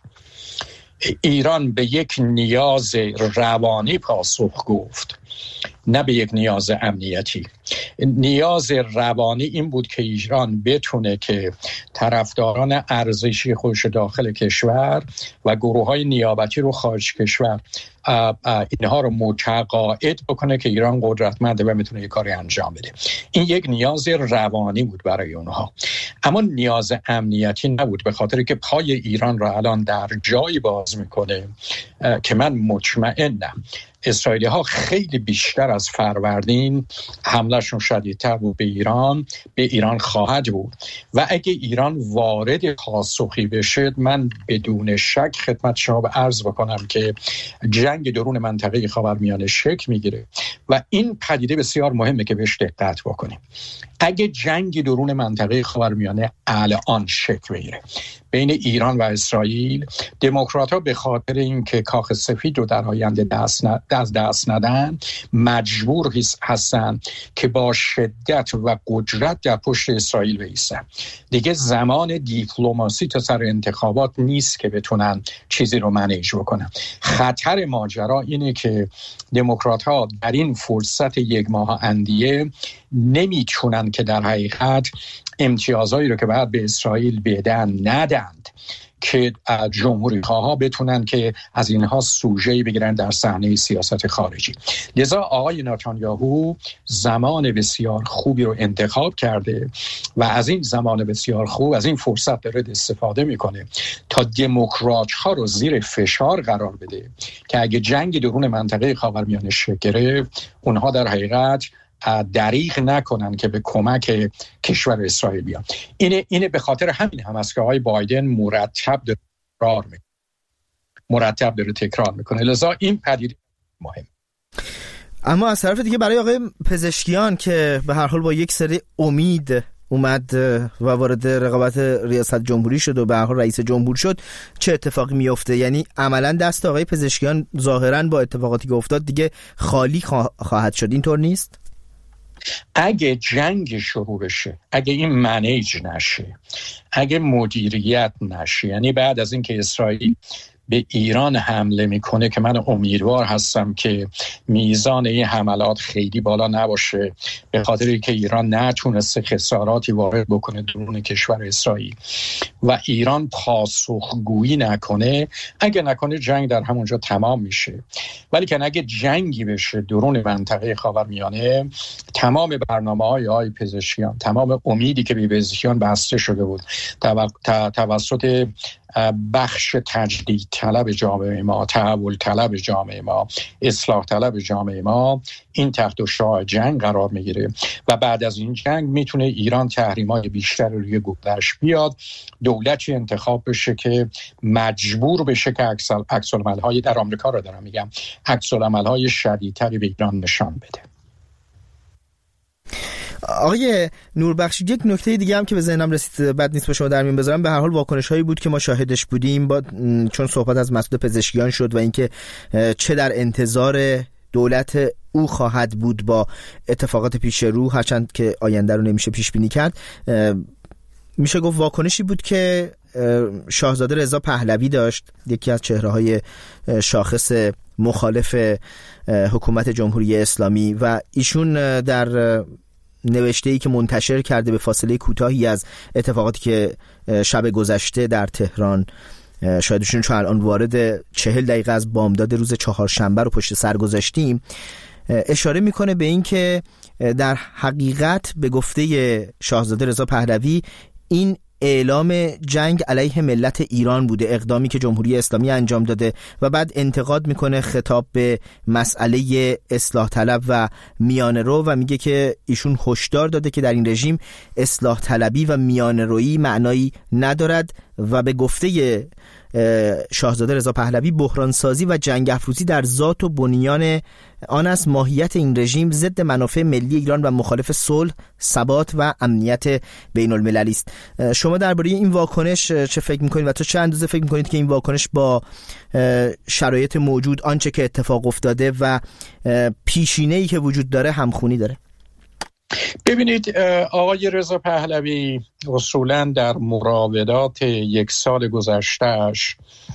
ایران به یک نیاز روانی پاسخ گفت، نه به یک نیاز امنیتی. نیاز روانی این بود که ایران بتونه که طرفداران ارزشی خودش داخل کشور و گروه‌های نیابتی رو خارج کشور اینها رو متقاعد بکنه که ایران قدرتمنده و میتونه یه کاری انجام بده. این یک نیاز روانی بود برای اونها، اما نیاز امنیتی نبود، به خاطر که پای ایران را الان در جایی باز میکنه که من مطمئنم اسرائیلی ها خیلی بیشتر از فروردین حملهشون شدیدتر بود به ایران، به ایران خواهد بود و اگه ایران وارد پاسخی بشه، من بدون شک خدمت شما به عرض بکنم که جنگ درون منطقه خاورمیانه شکل میگیره و این پدیده بسیار مهمه که بهش دقت بکنیم. اگه جنگ درون منطقه خاورمیانه الان شکل بگیره بین ایران و اسرائیل، دموکرات‌ها به خاطر اینکه کاخ سفید رو در آینده دست ن... از دست ندن مجبور هستن که با شدت و قدرت در پشت اسرائیل بایستن. دیگه زمان دیپلماسی تا سر انتخابات نیست که بتونن چیزی رو منیج بکنن. خطر ماجرا اینه که دموکرات‌ها در این فرصت یک ماه اندیه نمیتونن که در حقیقت امتیازایی رو که باید به اسرائیل بدن ندند که جمهوری خواها بتونن که از اینها سوژه‌ای بگیرن در صحنه سیاست خارجی. لذا آقای نتانیاهو زمان بسیار خوبی رو انتخاب کرده و از این زمان بسیار خوب، از این فرصت داره استفاده میکنه تا دموکرات‌ها رو زیر فشار قرار بده که اگه جنگ درون منطقه خاورمیانه شکل گرفت، اونها در حقیقت دریغ نکنن که به کمک کشور اسرائیل بیان. اینه اینه به خاطر همین هم است که آقای بایدن مرتب داره تکرار میکنه مرتب داره تکرار میکنه لذا این پدیده مهم. اما از طرف دیگه برای آقای پزشکیان که به هر حال با یک سری امید اومد و وارد رقابت ریاست جمهوری شد و به هر حال رئیس جمهور شد، چه اتفاقی میفته؟ یعنی عملا دست آقای پزشکیان ظاهرا با اتفاقاتی که افتاد دیگه خالی خواهد شد، اینطور نیست؟ اگه جنگ شروع بشه، اگه این منیج نشه، اگه مدیریت نشه، یعنی بعد از اینکه اسرائیل به ایران حمله میکنه که من امیدوار هستم که میزان این حملات خیلی بالا نباشه به خاطر اینکه ایران نتونسته خساراتی وارد بکنه درون کشور اسرائیل و ایران پاسخگویی نکنه، اگه نکنه جنگ در همونجا تمام میشه. ولی که اگه جنگی بشه درون منطقه خاورمیانه، تمام برنامه‌های آقای پزشکیان، تمام امیدی که به پزشکیان بسته شده بود توسط بخش تجدید طلب جامعه ما، تحول طلب جامعه ما، اصلاح طلب جامعه ما، این تحت شعاع جنگ قرار میگیره و بعد از این جنگ میتونه ایران تحریم‌های بیشتر روی گوشش بیاد، دولتی انتخاب بشه که مجبور بشه که عکس‌العمل‌های در آمریکا رو دارم میگم عکس‌العمل‌های شدیدتری به ایران نشان بده. آقای نوربخشی، یک نکته دیگه هم که به ذهنم رسید بد نیست با شما در میون بذارم، به هر حال واکنش‌هایی بود که ما شاهدش بودیم با چون صحبت از مسعود پزشکیان شد و اینکه چه در انتظار دولت او خواهد بود با اتفاقات پیش رو، هرچند که آینده رو نمیشه پیش بینی کرد. میشه گفت واکنشی بود که شاهزاده رضا پهلوی داشت، یکی از چهره‌های شاخص مخالف حکومت جمهوری اسلامی، و ایشون در نوشته‌ای که منتشر کرده به فاصله کوتاهی از اتفاقاتی که شب گذشته در تهران شاهدشون، چون الان وارد چهل دقیقه از بامداد روز چهارشنبه رو پشت سر گذاشتیم، اشاره میکنه به این که در حقیقت به گفته شاهزاده رضا پهلوی این اعلام جنگ علیه ملت ایران بوده، اقدامی که جمهوری اسلامی انجام داده، و بعد انتقاد میکنه خطاب به مسئله اصلاح طلب و میانه رو و میگه که ایشون هشدار داده که در این رژیم اصلاح طلبی و میانه رویی معنایی ندارد و به گفته شاهزاده رضا پهلوی بحران سازی و جنگ افروزی در ذات و بنیان آن است. ماهیت این رژیم ضد منافع ملی ایران و مخالف صلح، ثبات و امنیت بین المللی است. شما درباره این واکنش چه فکر میکنید و تا چه اندازه فکر میکنید که این واکنش با شرایط موجود، آنچه که اتفاق افتاده و پیشینه‌ای که وجود داره همخونی داره؟ ببینید، آقای رضا پهلوی اصولاً در مراودات یک سال گذشتهش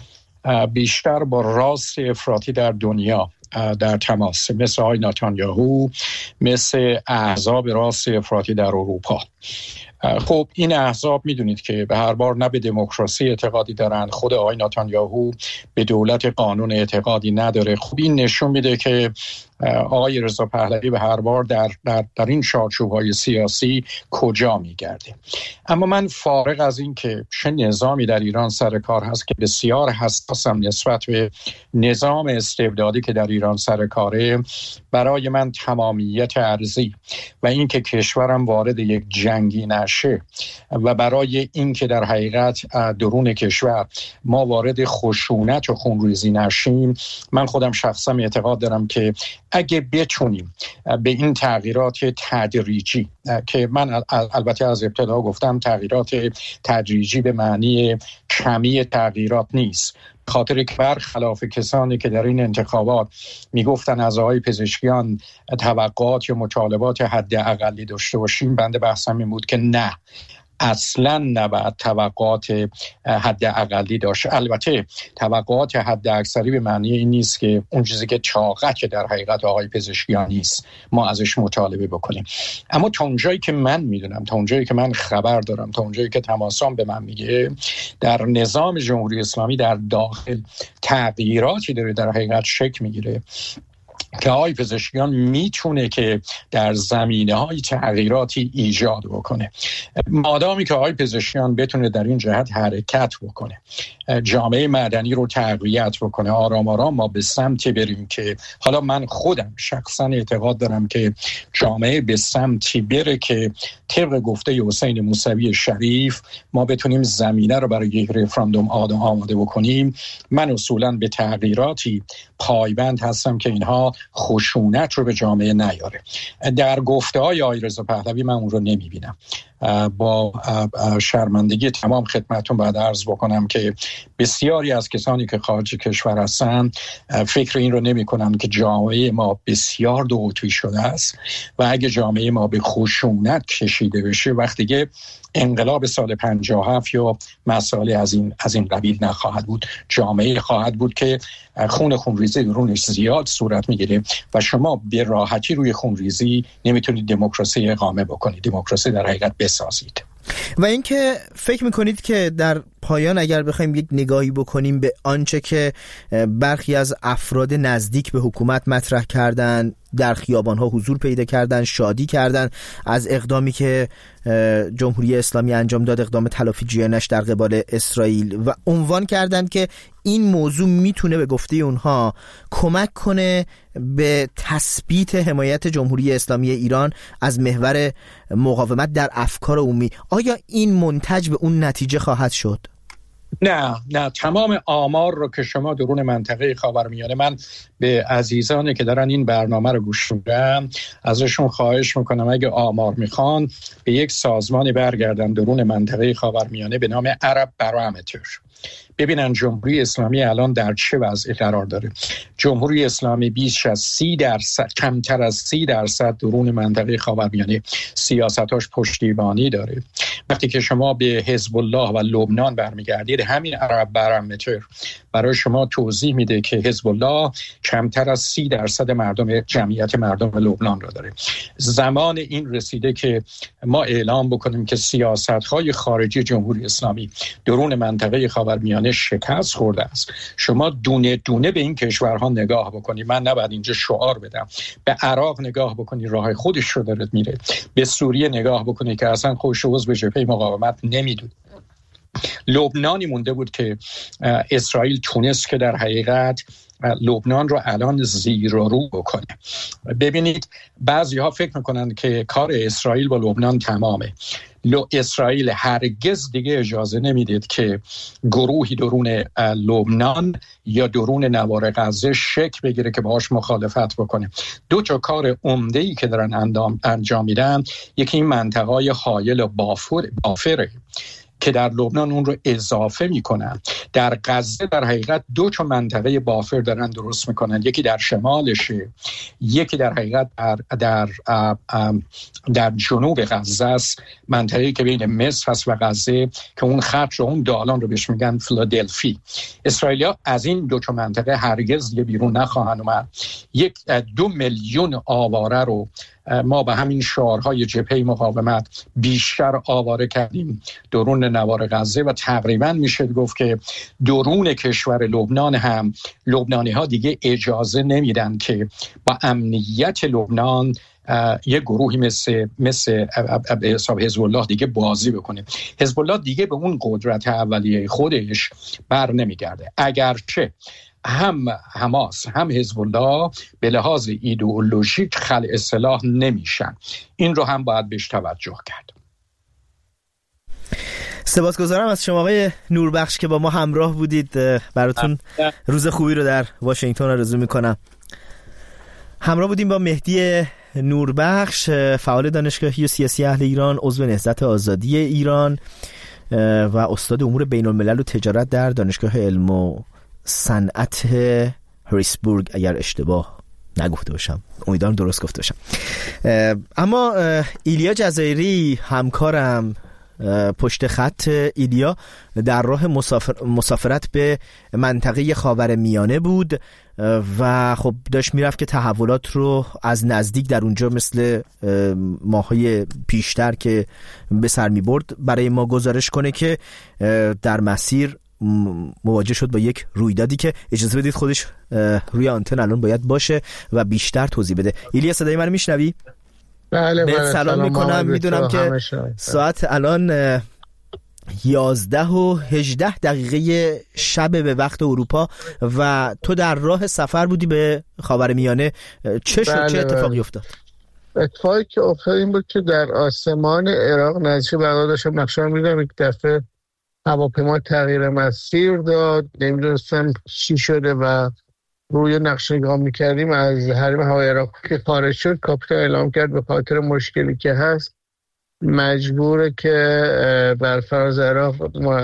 بیشتر با راست افراطی در دنیا در تماس، مثل آقای نتانیاهو، مثل احزاب راست افراطی در اروپا. خب این احزاب میدونید که به هر بار نه به دموکراسی اعتقادی دارن، خود آقای نتانیاهو به دولت قانون اعتقادی نداره. خب این نشون میده که آقای رضا پهلوی به هر بار در, در, در این چارچوب‌های سیاسی کجا میگرده. اما من فارغ از این که چه نظامی در ایران سر کار هست که بسیار حساسم نسبت به نظام استبدادی که در ایران سر کاره، برای من تمامیت ارضی و این که کشورم وارد یک جنگی نشه و برای این که در حقیقت درون کشور ما وارد خشونت و خونریزی نشیم، من خودم شخصا اعتقاد دارم که اگه بتونیم به این تغییرات تدریجی، که من البته از ابتدا گفتم تغییرات تدریجی به معنی کمی تغییرات نیست، خاطر که برخلاف کسانی که در این انتخابات میگفتن از آقای پزشکیان توقعات یا مطالبات حد اقلی داشته باشیم، بنده بحثم این بود که نه، اصلا نباید توقعات حد اقلی داشت. البته توقعات حد اکثری به معنی این نیست که اون چیزی که طاقت در حقیقت آقای پزشکیان نیست ما ازش مطالبه بکنیم، اما تا اونجایی که من میدونم، تا اونجایی که من خبر دارم، تا اونجایی که تماسام به من میگه، در نظام جمهوری اسلامی در داخل تغییراتی داره در حقیقت شکل میگیره که آقای پزشکیان میتونه که در زمینه‌های تغییراتی ایجاد بکنه. مادامی که آقای پزشکیان بتونه در این جهت حرکت بکنه، جامعه مدنی رو تقویت بکنه، آرام آرام ما به سمتی بریم که حالا من خودم شخصا اعتقاد دارم که جامعه به سمتی بره که طبق گفته حسین موسوی شریف ما بتونیم زمینه رو برای یک رفراندوم آماده بکنیم. من اصولا به تغییراتی پایبند هستم که اینها خشونت رو به جامعه نیاره. در گفته های آقای رضا پهلوی من اون رو نمیبینم. با شرمندگی تمام خدمتون باید عرض بکنم که بسیاری از کسانی که خارج کشور هستن فکر این رو نمی کنن که جامعه ما بسیار دو قطبی شده است و اگه جامعه ما به خشونت کشیده بشه وقتی که انقلاب سال پنجاه و هفت یا مسائل از این از این قبیل نخواهد بود. جامعه خواهد بود که خون خونریزی درونش زیاد صورت میگیره و شما به راحتی روی خونریزی نمیتونید دموکراسی اقامه بکنید، دموکراسی در حقیقت بسازید. و اینکه فکر میکنید که در پایان اگر بخوایم یک نگاهی بکنیم به آنچه که برخی از افراد نزدیک به حکومت مطرح کردن، در خیابان‌ها حضور پیدا کردن، شادی کردن از اقدامی که جمهوری اسلامی انجام داد، اقدام تلافی‌جویانش در قبال اسرائیل، و عنوان کردن که این موضوع میتونه به گفته اونها کمک کنه به تثبیت حمایت جمهوری اسلامی ایران از محور مقاومت در افکار عمومی. آیا این منتج به اون نتیجه خواهد شد؟ نه نه تمام آمار رو که شما درون منطقه خاورمیانه، من به عزیزانی که دارن این برنامه رو گوش میدن ازشون خواهش میکنم اگه آمار میخوان به یک سازمانی برگردن درون منطقه خاورمیانه به نام عرب بارامتر، ببینن جمهوری اسلامی الان در چه وضعی قرار داره. جمهوری اسلامی بیش از سی درصد، کمتر از سی درصد درون منطقه خاورمیانه سیاستاش پشتیبانی داره. وقتی که شما به حزب الله و لبنان برمیگردید، همین عرب بارامتر برای شما توضیح میده که حزب الله کمتر از سی درصد مردم جمعیت مردم لبنان را داره. زمان این رسیده که ما اعلام بکنیم که سیاست‌های خارجی جمهوری اسلامی درون منطقه خاورمیانه شکست خورده است. شما دونه دونه به این کشورها نگاه بکنید. من نباید اینجا شعار بدم. به عراق نگاه بکنید، راه خودش رو داره میره. به سوریه نگاه بکنید که اصلا خودش عضو به جبهه مقاومت نمیدونه. لبنانی مونده بود که اسرائیل تونست که در حقیقت لبنان رو الان زیر و رو بکنه. ببینید بعضی ها فکر میکنن که کار اسرائیل با لبنان تمامه. اسرائیل هرگز دیگه اجازه نمیدید که گروهی درون لبنان یا درون نوار غزه شکل بگیره که باهاش مخالفت بکنه. دو تا کار عمده‌ای که دارن انجام میدن، یکی این منطقه‌های حایل و بافر بافره که در لبنان اون رو اضافه میکنن. در غزه در حقیقت دو تا منطقه بافر دارن درست میکنن، یکی در شمالشه، یکی در حقیقت در در در جنوب غزه است، منطقه‌ای که بین مصر هست و غزه که اون خط رو، اون دالان رو بهش میگن فیلادلفی. اسرائیلیا از این دو تا منطقه هرگز دیگه بیرون نخواهند اومد. یک دو میلیون آواره رو ما به همین شعارهای جبهه مقاومت بیشتر آواره کردیم درون نوار غزه و تقریبا میشه گفت که درون کشور لبنان هم لبنانی ها دیگه اجازه نمیدن که با امنیت لبنان یه گروهی مثل مثل حساب حزب الله دیگه بازی بکنه. حزب الله دیگه به اون قدرت اولیه خودش بر نمیگرده، اگرچه هم حماس هم حزب الله به لحاظ ایدئولوژیک خلع سلاح نمیشن. این رو هم باید بهش توجه کرد. سپاسگزارم از شما آقای نوربخش که با ما همراه بودید. براتون روز خوبی رو در واشنگتن آرزو میکنم. همراه بودیم با مهدی نوربخش، فعال دانشگاهی و سیاسی اهل ایران، عضو نهضت آزادی ایران و استاد امور بین الملل و تجارت در دانشگاه علم و صنعت هریسبورگ، اگر اشتباه نگفته باشم، امیدوارم درست گفته باشم. اما ایلیا جزایری همکارم پشت خط ایلیا در راه مسافر مسافرت به منطقه خاورمیانه بود و خب داشت میرفت که تحولات رو از نزدیک در اونجا مثل ماهای پیشتر که به سر می برد برای ما گزارش کنه که در مسیر مواجه شد با یک رویدادی که اجازه بدید خودش روی آنتن الان باید باشه و بیشتر توضیح بده. ایلیا صدای من میشنوی؟ بله بله. سلام میکنم. میدونم که ساعت الان یازده و هجده دقیقه شب به وقت اروپا و تو در راه سفر بودی به خاورمیانه. چه شد؟ بله چه اتفاقی بله. افتاد؟ اتفاقی که افتاد این بود که در آسمان عراق نزدیک بغداد داشتم نقشه رو می‌دیدم، یک دفعه هواپیما تغییر مسیر داد، نمیدونستم چی شده و روی نقشه نگاه میکردیم از حریم هوای عراق که خارج شد. کاپیتان اعلام کرد به خاطر مشکلی که هست مجبوره که بر فراز عراق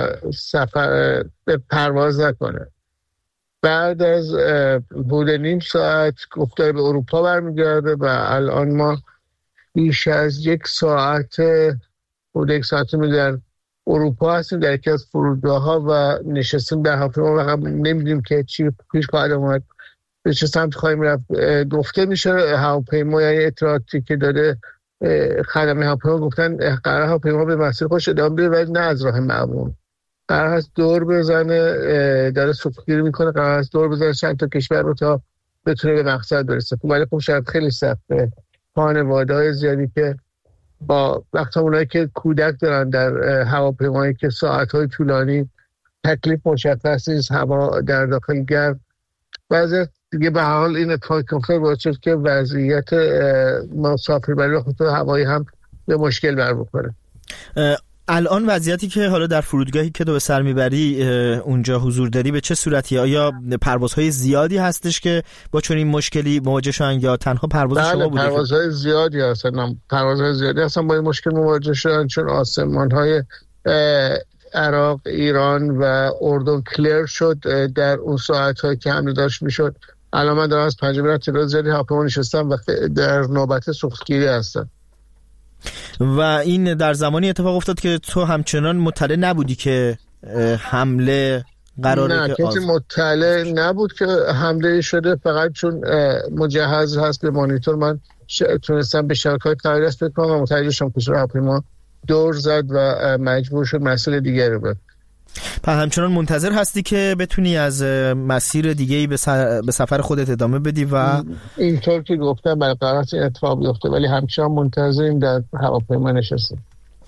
سفر پرواز نکنه. بعد از بود نیم ساعت گفته به اروپا برمیگرده و الان ما بیش از یک ساعت بود یک ساعت می در اروپا هستیم، در یکی از فرودگاه ها و نشستیم در هواپیما و نمیدونیم که چی پیش خواهد اومد، به چه سمت خواهیم رفت. گفته میشه هواپیما یعنی اطلاعاتی که داده خدمه هواپیما گفتن قرار هواپیما به مسیر خودش ادامه بده ولی نه از راه معمول، قرار هست دور بزنه، داره سوختگیری میکنه، قرار هست دور بزنه چند تا کشور رو تا بتونه به مقصد برسه. ولی خب شاید خیلی سخته. خانواده‌های زیادی که با وقتا اونایی که کودک دارن در هواپیمایی که ساعت‌های طولانی تکلیف مشخص نیست، هوا در داخل گرم، وضعیت دیگه به حال این اتفاق خیلی باعث شد که وضعیت مسافربری خود هوایی هم به مشکل بر بخوره. الان وضعیتی که حالا در فرودگاهی که تو به سر میبری اونجا حضور داری به چه صورتیه؟ آیا پروازهای زیادی هستش که با چنین مشکلی مواجه شدن یا تنها پرواز بله شما بوده؟ پروازهای زیادی هستن، پروازهای زیادی هستن با این مشکل مواجه شدن، چون آسمان‌های عراق، ایران و اردن کلیر شد در اون ساعت‌هایی که حمله داشت میشد. الان من دارم از پنجاه میلیون تعداد زیادی هواپیما نشستم و در نوبت سوختگیری هستم. و این در زمانی اتفاق افتاد که تو همچنان مطلع نبودی که حمله قراره؟ نه کسی آز... مطلع نبود که حمله شده، فقط چون مجهز هست به مانیتور من ش... تونستم به شبکه‌های خبری رسید بکنم و متوجه شدم که هواپیما دور زد و مجبور شد مسیر دیگری رو. پس همچنان منتظر هستی که بتونی از مسیر دیگه‌ای به, سر... به سفر خودت ادامه بدی و اینطور که گفتم برقرار این اتفاق بیفته، ولی همچنان منتظریم در هواپیما نشستیم.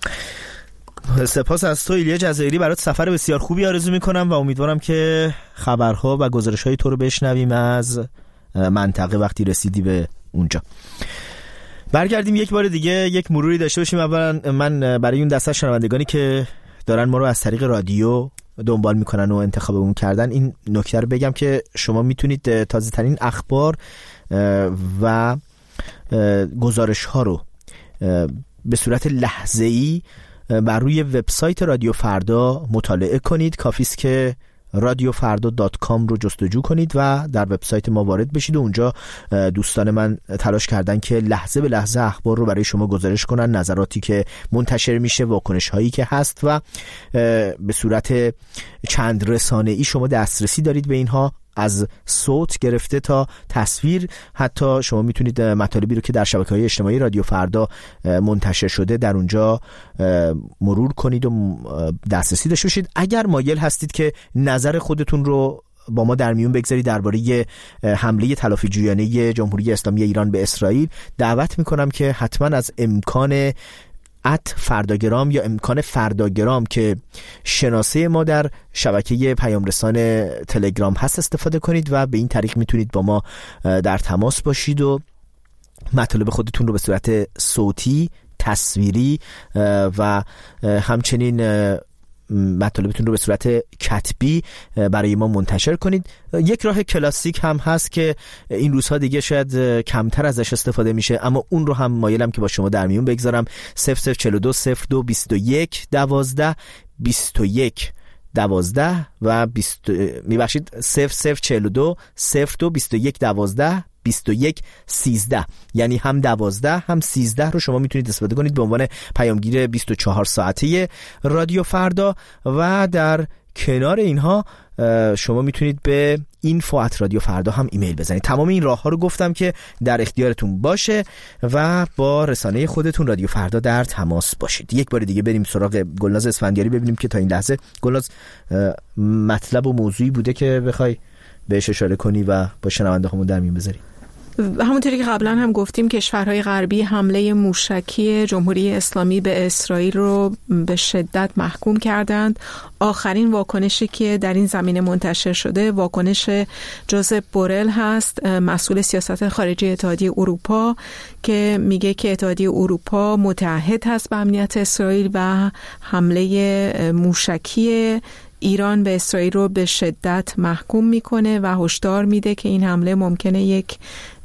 سپاس از تو ایلیا جزایری، برات سفر بسیار خوبی آرزو میکنم و امیدوارم که خبرها و گزارش‌های تو رو بشنویم از منطقه وقتی رسیدی به اونجا. برگردیم یک بار دیگه یک مروری داشته باشیم. اولا من برای اون دسته شنوندگانی که دارن ما رو از طریق رادیو دنبال میکنن و انتخابمون کردن این نکته رو بگم که شما میتونید تازه ترین اخبار و گزارش ها رو به صورت لحظه‌ای بر روی وبسایت رادیو فردا مطالعه کنید. کافی است که رادیو فردا دات کام رو جستجو کنید و در وبسایت ما وارد بشید و اونجا دوستان من تلاش کردن که لحظه به لحظه اخبار رو برای شما گزارش کنن، نظراتی که منتشر میشه، واکنش هایی که هست و به صورت چند رسانه‌ای شما دسترسی دارید به اینها، از صوت گرفته تا تصویر. حتی شما میتونید مطالبی رو که در شبکه‌های اجتماعی رادیو فردا منتشر شده در اونجا مرور کنید و دسترسی داشته باشید. اگر مایل هستید که نظر خودتون رو با ما در میون بگذارید درباره حمله تلافی جویانه جمهوری اسلامی ایران به اسرائیل، دعوت میکنم که حتما از امکان ات فرداگرام یا امکان فرداگرام که شناسه ما در شبکه پیام رسان تلگرام هست استفاده کنید و به این طریق میتونید با ما در تماس باشید و مطالب خودتون رو به صورت صوتی، تصویری و همچنین مطالبتون رو به صورت کتبی برای ما منتشر کنید. یک راه کلاسیک هم هست که این روزها دیگه شاید کمتر ازش استفاده میشه، اما اون رو هم مایلم که با شما در میون بگذارم. صفر صفر چهل و دو صفر دو بیست و یک دوازده بیست و یک دوازده و بیست میبخشید صفر صفر چهل و دو صفر دو بیست و یک دوازده بیست و یک سیزده، یعنی هم دوازده هم سیزده رو شما میتونید استفاده کنید به عنوان پیامگیر بیست و چهار ساعته رادیو فردا. و در کنار اینها شما میتونید به اینفو ات رادیو فردا هم ایمیل بزنید. تمام این راه ها رو گفتم که در اختیارتون باشه و با رسانه خودتون رادیو فردا در تماس باشید. یک بار دیگه بریم سراغ گلناز اسفندیاری ببینیم که تا این لحظه گلناز مطلب و موضوعی بوده که بخوای بهش اشاره کنی و با شنونده همون در میون بذاری. همونطوری که قبلا هم گفتیم کشورهای غربی حمله موشکی جمهوری اسلامی به اسرائیل رو به شدت محکوم کردند. آخرین واکنشی که در این زمینه منتشر شده واکنش جوزپ بورل هست، مسئول سیاست خارجی اتحادیه اروپا، که میگه که اتحادیه اروپا متعهد هست به امنیت اسرائیل و حمله موشکی ایران به اسرائیل رو به شدت محکوم میکنه و هشدار میده که این حمله ممکنه یک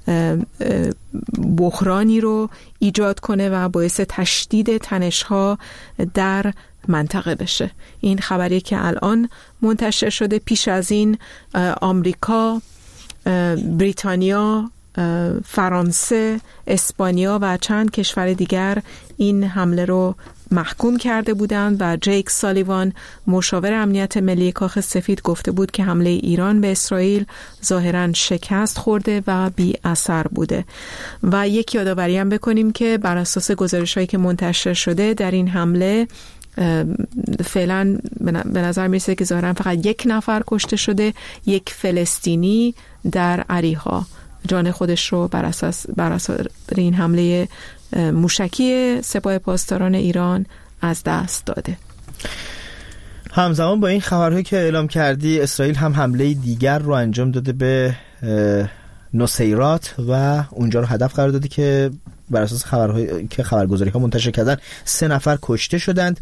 بحرانی رو ایجاد کنه و باعث تشدید تنش‌ها در منطقه بشه. این خبری که الان منتشر شده. پیش از این آمریکا، بریتانیا، فرانسه، اسپانیا و چند کشور دیگر این حمله رو محکوم کرده بودند و جیک سالیوان مشاور امنیت ملی کاخ سفید گفته بود که حمله ایران به اسرائیل ظاهراً شکست خورده و بی اثر بوده. و یک یادآوری هم بکنیم که بر اساس گزارش‌هایی که منتشر شده در این حمله فعلا به نظر میرسه که ظاهراً فقط یک نفر کشته شده، یک فلسطینی در عریها جان خودش رو بر اساس بر اساس این حمله موشکی سپاه پاسداران ایران از دست داده. همزمان با این خبرهایی که اعلام کردی، اسرائیل هم حمله دیگر رو انجام داده به نصیرات و اونجا رو هدف قرار داده که بر اساس خبرهایی که خبرگزاری ها منتشر کردن سه نفر کشته شدند.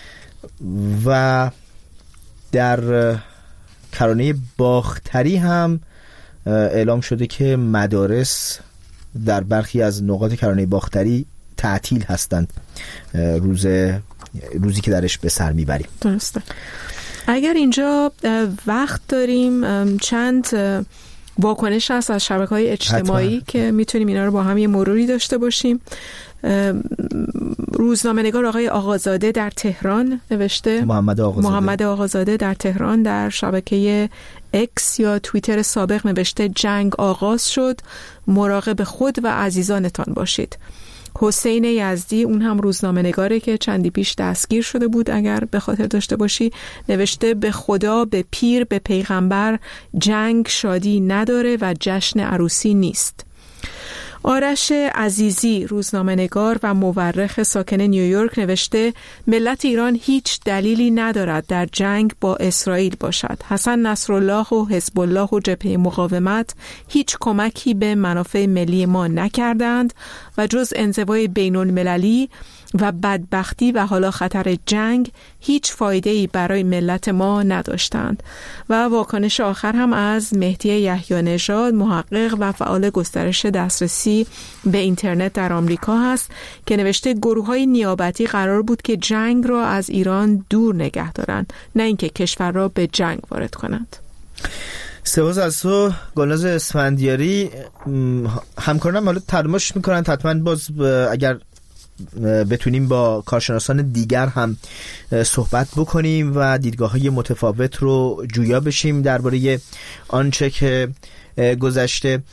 و در کرانه باختری هم اعلام شده که مدارس در برخی از نقاط کرانه باختری تعطیل هستند روز روزی که درش به سر میبریم. درسته. اگر اینجا وقت داریم چند واکنش هست از شبکه‌های اجتماعی حتما که میتونیم اینا رو با هم یه مروری داشته باشیم. روزنامه‌نگار آقای آقازاده در تهران نوشته، محمد آقازاده. محمد آقازاده در تهران در شبکه اکس یا توییتر سابق نوشته جنگ آغاز شد، مراقب خود و عزیزانتان باشید. حسین یزدی، اون هم روزنامه‌نگاره که چندی پیش دستگیر شده بود اگر به خاطر داشته باشی، نوشته به خدا، به پیر، به پیغمبر جنگ شادی نداره و جشن عروسی نیست. آرش عزیزی، روزنامه‌نگار و مورخ ساکن نیویورک نوشته ملت ایران هیچ دلیلی ندارد در جنگ با اسرائیل باشد. حسن نصرالله و حزب الله و جبهه مقاومت هیچ کمکی به منافع ملی ما نکردند و جز انزوای بین المللی و بدبختی و حالا خطر جنگ هیچ فایده‌ای برای ملت ما نداشتند. و واکنش آخر هم از مهدی یحیی نژاد، محقق و فعال گسترش دسترسی به اینترنت در آمریکا هست که نوشته گروه‌های نیابتی قرار بود که جنگ را از ایران دور نگه دارند، نه اینکه کشور را به جنگ وارد کنند. سپاس از تو گلناز اسفندیاری. همکارانم حالا ترجمه‌اش میکنن، حتما باز اگر بتونیم با کارشناسان دیگر هم صحبت بکنیم و دیدگاه‌های متفاوت رو جویا بشیم درباره آنچه که گذشته.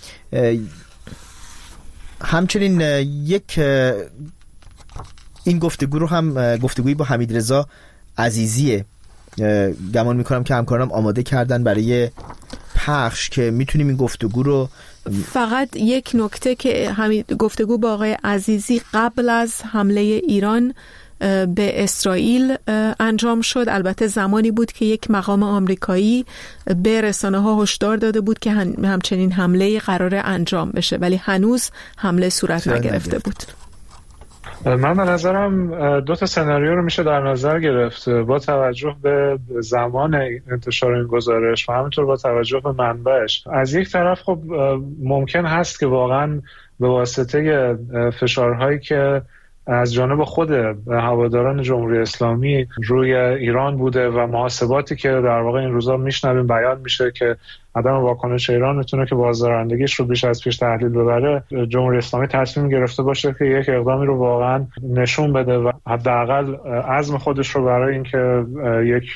همچنین یک این گفتگو رو هم گفتگویی با حمیدرضا عزیزیه گمان میکنم که همکارانم آماده کردن برای پخش که میتونیم این گفتگو رو. فقط یک نکته که همین گفتگو با آقای عزیزی قبل از حمله ایران به اسرائیل انجام شد. البته زمانی بود که یک مقام آمریکایی به رسانه ها هشدار داده بود که همچنین حمله قراره انجام بشه، ولی هنوز حمله صورت نگرفته بود. من به نظرم دو تا سناریو رو میشه در نظر گرفت با توجه به زمان انتشار این گزارش و همینطور با توجه به منبعش. از یک طرف خب ممکن هست که واقعا به واسطه فشارهایی که از جانب خود هواداران جمهوری اسلامی روی ایران بوده و محاسباتی که در واقع این روزا میشنویم بیان میشه که عدم واکنش ایران میتونه که بازدارندگیش رو بیش از پیش تحلیل ببره. جمهوری اسلامی تصمیم گرفته باشه که یک اقدامی رو واقعا نشون بده و حداقل عزم خودش رو برای اینکه یک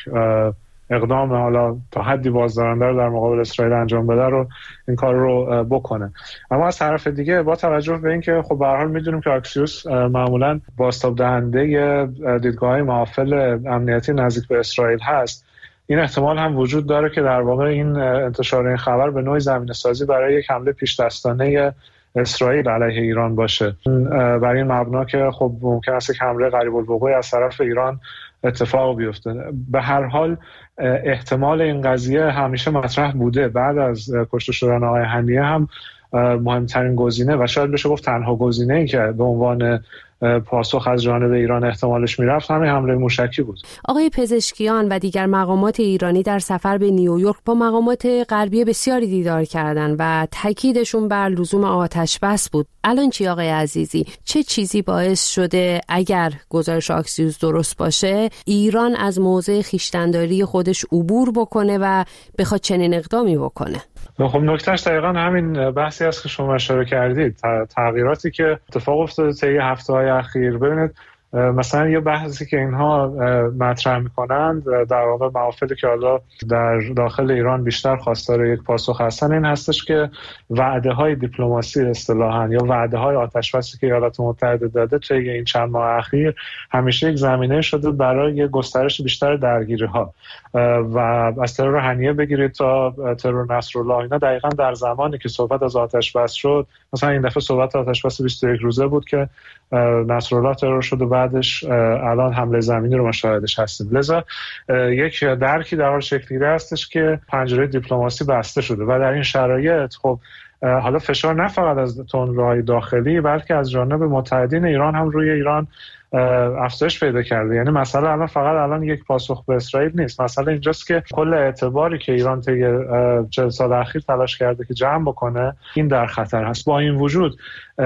اقدام حالا تا حدی بازدارنده رو در مقابل اسرائیل انجام بده رو این کار رو بکنه. اما از طرف دیگه با توجه به اینکه خب به هر حال میدونیم که آکسیوس معمولا بازتاب دهنده دیدگاه‌های محافل امنیتی نزدیک به اسرائیل هست، این احتمال هم وجود داره که در واقع این انتشار این خبر به نوعی زمینه‌سازی برای یک حمله پیش دستانه اسرائیل علیه ایران باشه. برای این مبنا که خب ممکن است که حمله قریب الوقوع از طرف ایران اتفاق بیفته. به هر حال احتمال این قضیه همیشه مطرح بوده. بعد از کشته شدن آقای هنیه هم مهمترین گزینه و شاید بشه گفت تنها گزینه‌ای که به عنوان پاسخ از جانب ایران احتمالش میرفت همین حمله موشکی بود. آقای پزشکیان و دیگر مقامات ایرانی در سفر به نیویورک با مقامات غربی بسیاری دیدار کردند و تاکیدشون بر لزوم آتش بس بود. الان چی آقای عزیزی؟ چه چیزی باعث شده اگر گزارش آکسیوس درست باشه ایران از موضع خویشتن‌داری خودش عبور بکنه و بخواد چنین اقدامی بکنه؟ خب نکتهش دقیقاً همین بحثی است که شما اشاره کردید. تغییراتی که اتفاق افتاده طی هفته‌های اخیر. ببینید مثلا یه بحثی که اینها مطرح میکنند در واقع محافلی که حالا در داخل ایران بیشتر خواستار یک پاسخ هستن این هستش که وعده های دیپلماسی اصطلاحاً یا وعده های آتش‌بسی که ایالات متحده داده طی این چند ماه اخیر همیشه یک زمینه شده برای گسترش بیشتر درگیری ها و از ترور هنیه بگیرید تا ترور نصرالله. اینا دقیقاً در زمانی که صحبت از آتش‌بس شد، مثلا این دفعه صحبت آتش‌بس بیست و یک روزه بود که نصرالله ترور شد و بعدش الان حمله زمینی رو مشاهدش هستیم. لذا یک درکی در حال شکل‌گیری هستش که پنجره دیپلماسی بسته شده و در این شرایط خب حالا فشار نه فقط از تندروهای داخلی بلکه از جانب متحدین ایران هم روی ایران افزایش پیدا کرده. یعنی مسئله الان فقط الان یک پاسخ به اسرائیل نیست، مسئله اینجاست که کل اعتباری که ایران طی چهل سال اخیر تلاش کرده که جمع بکنه این در خطر هست. با این وجود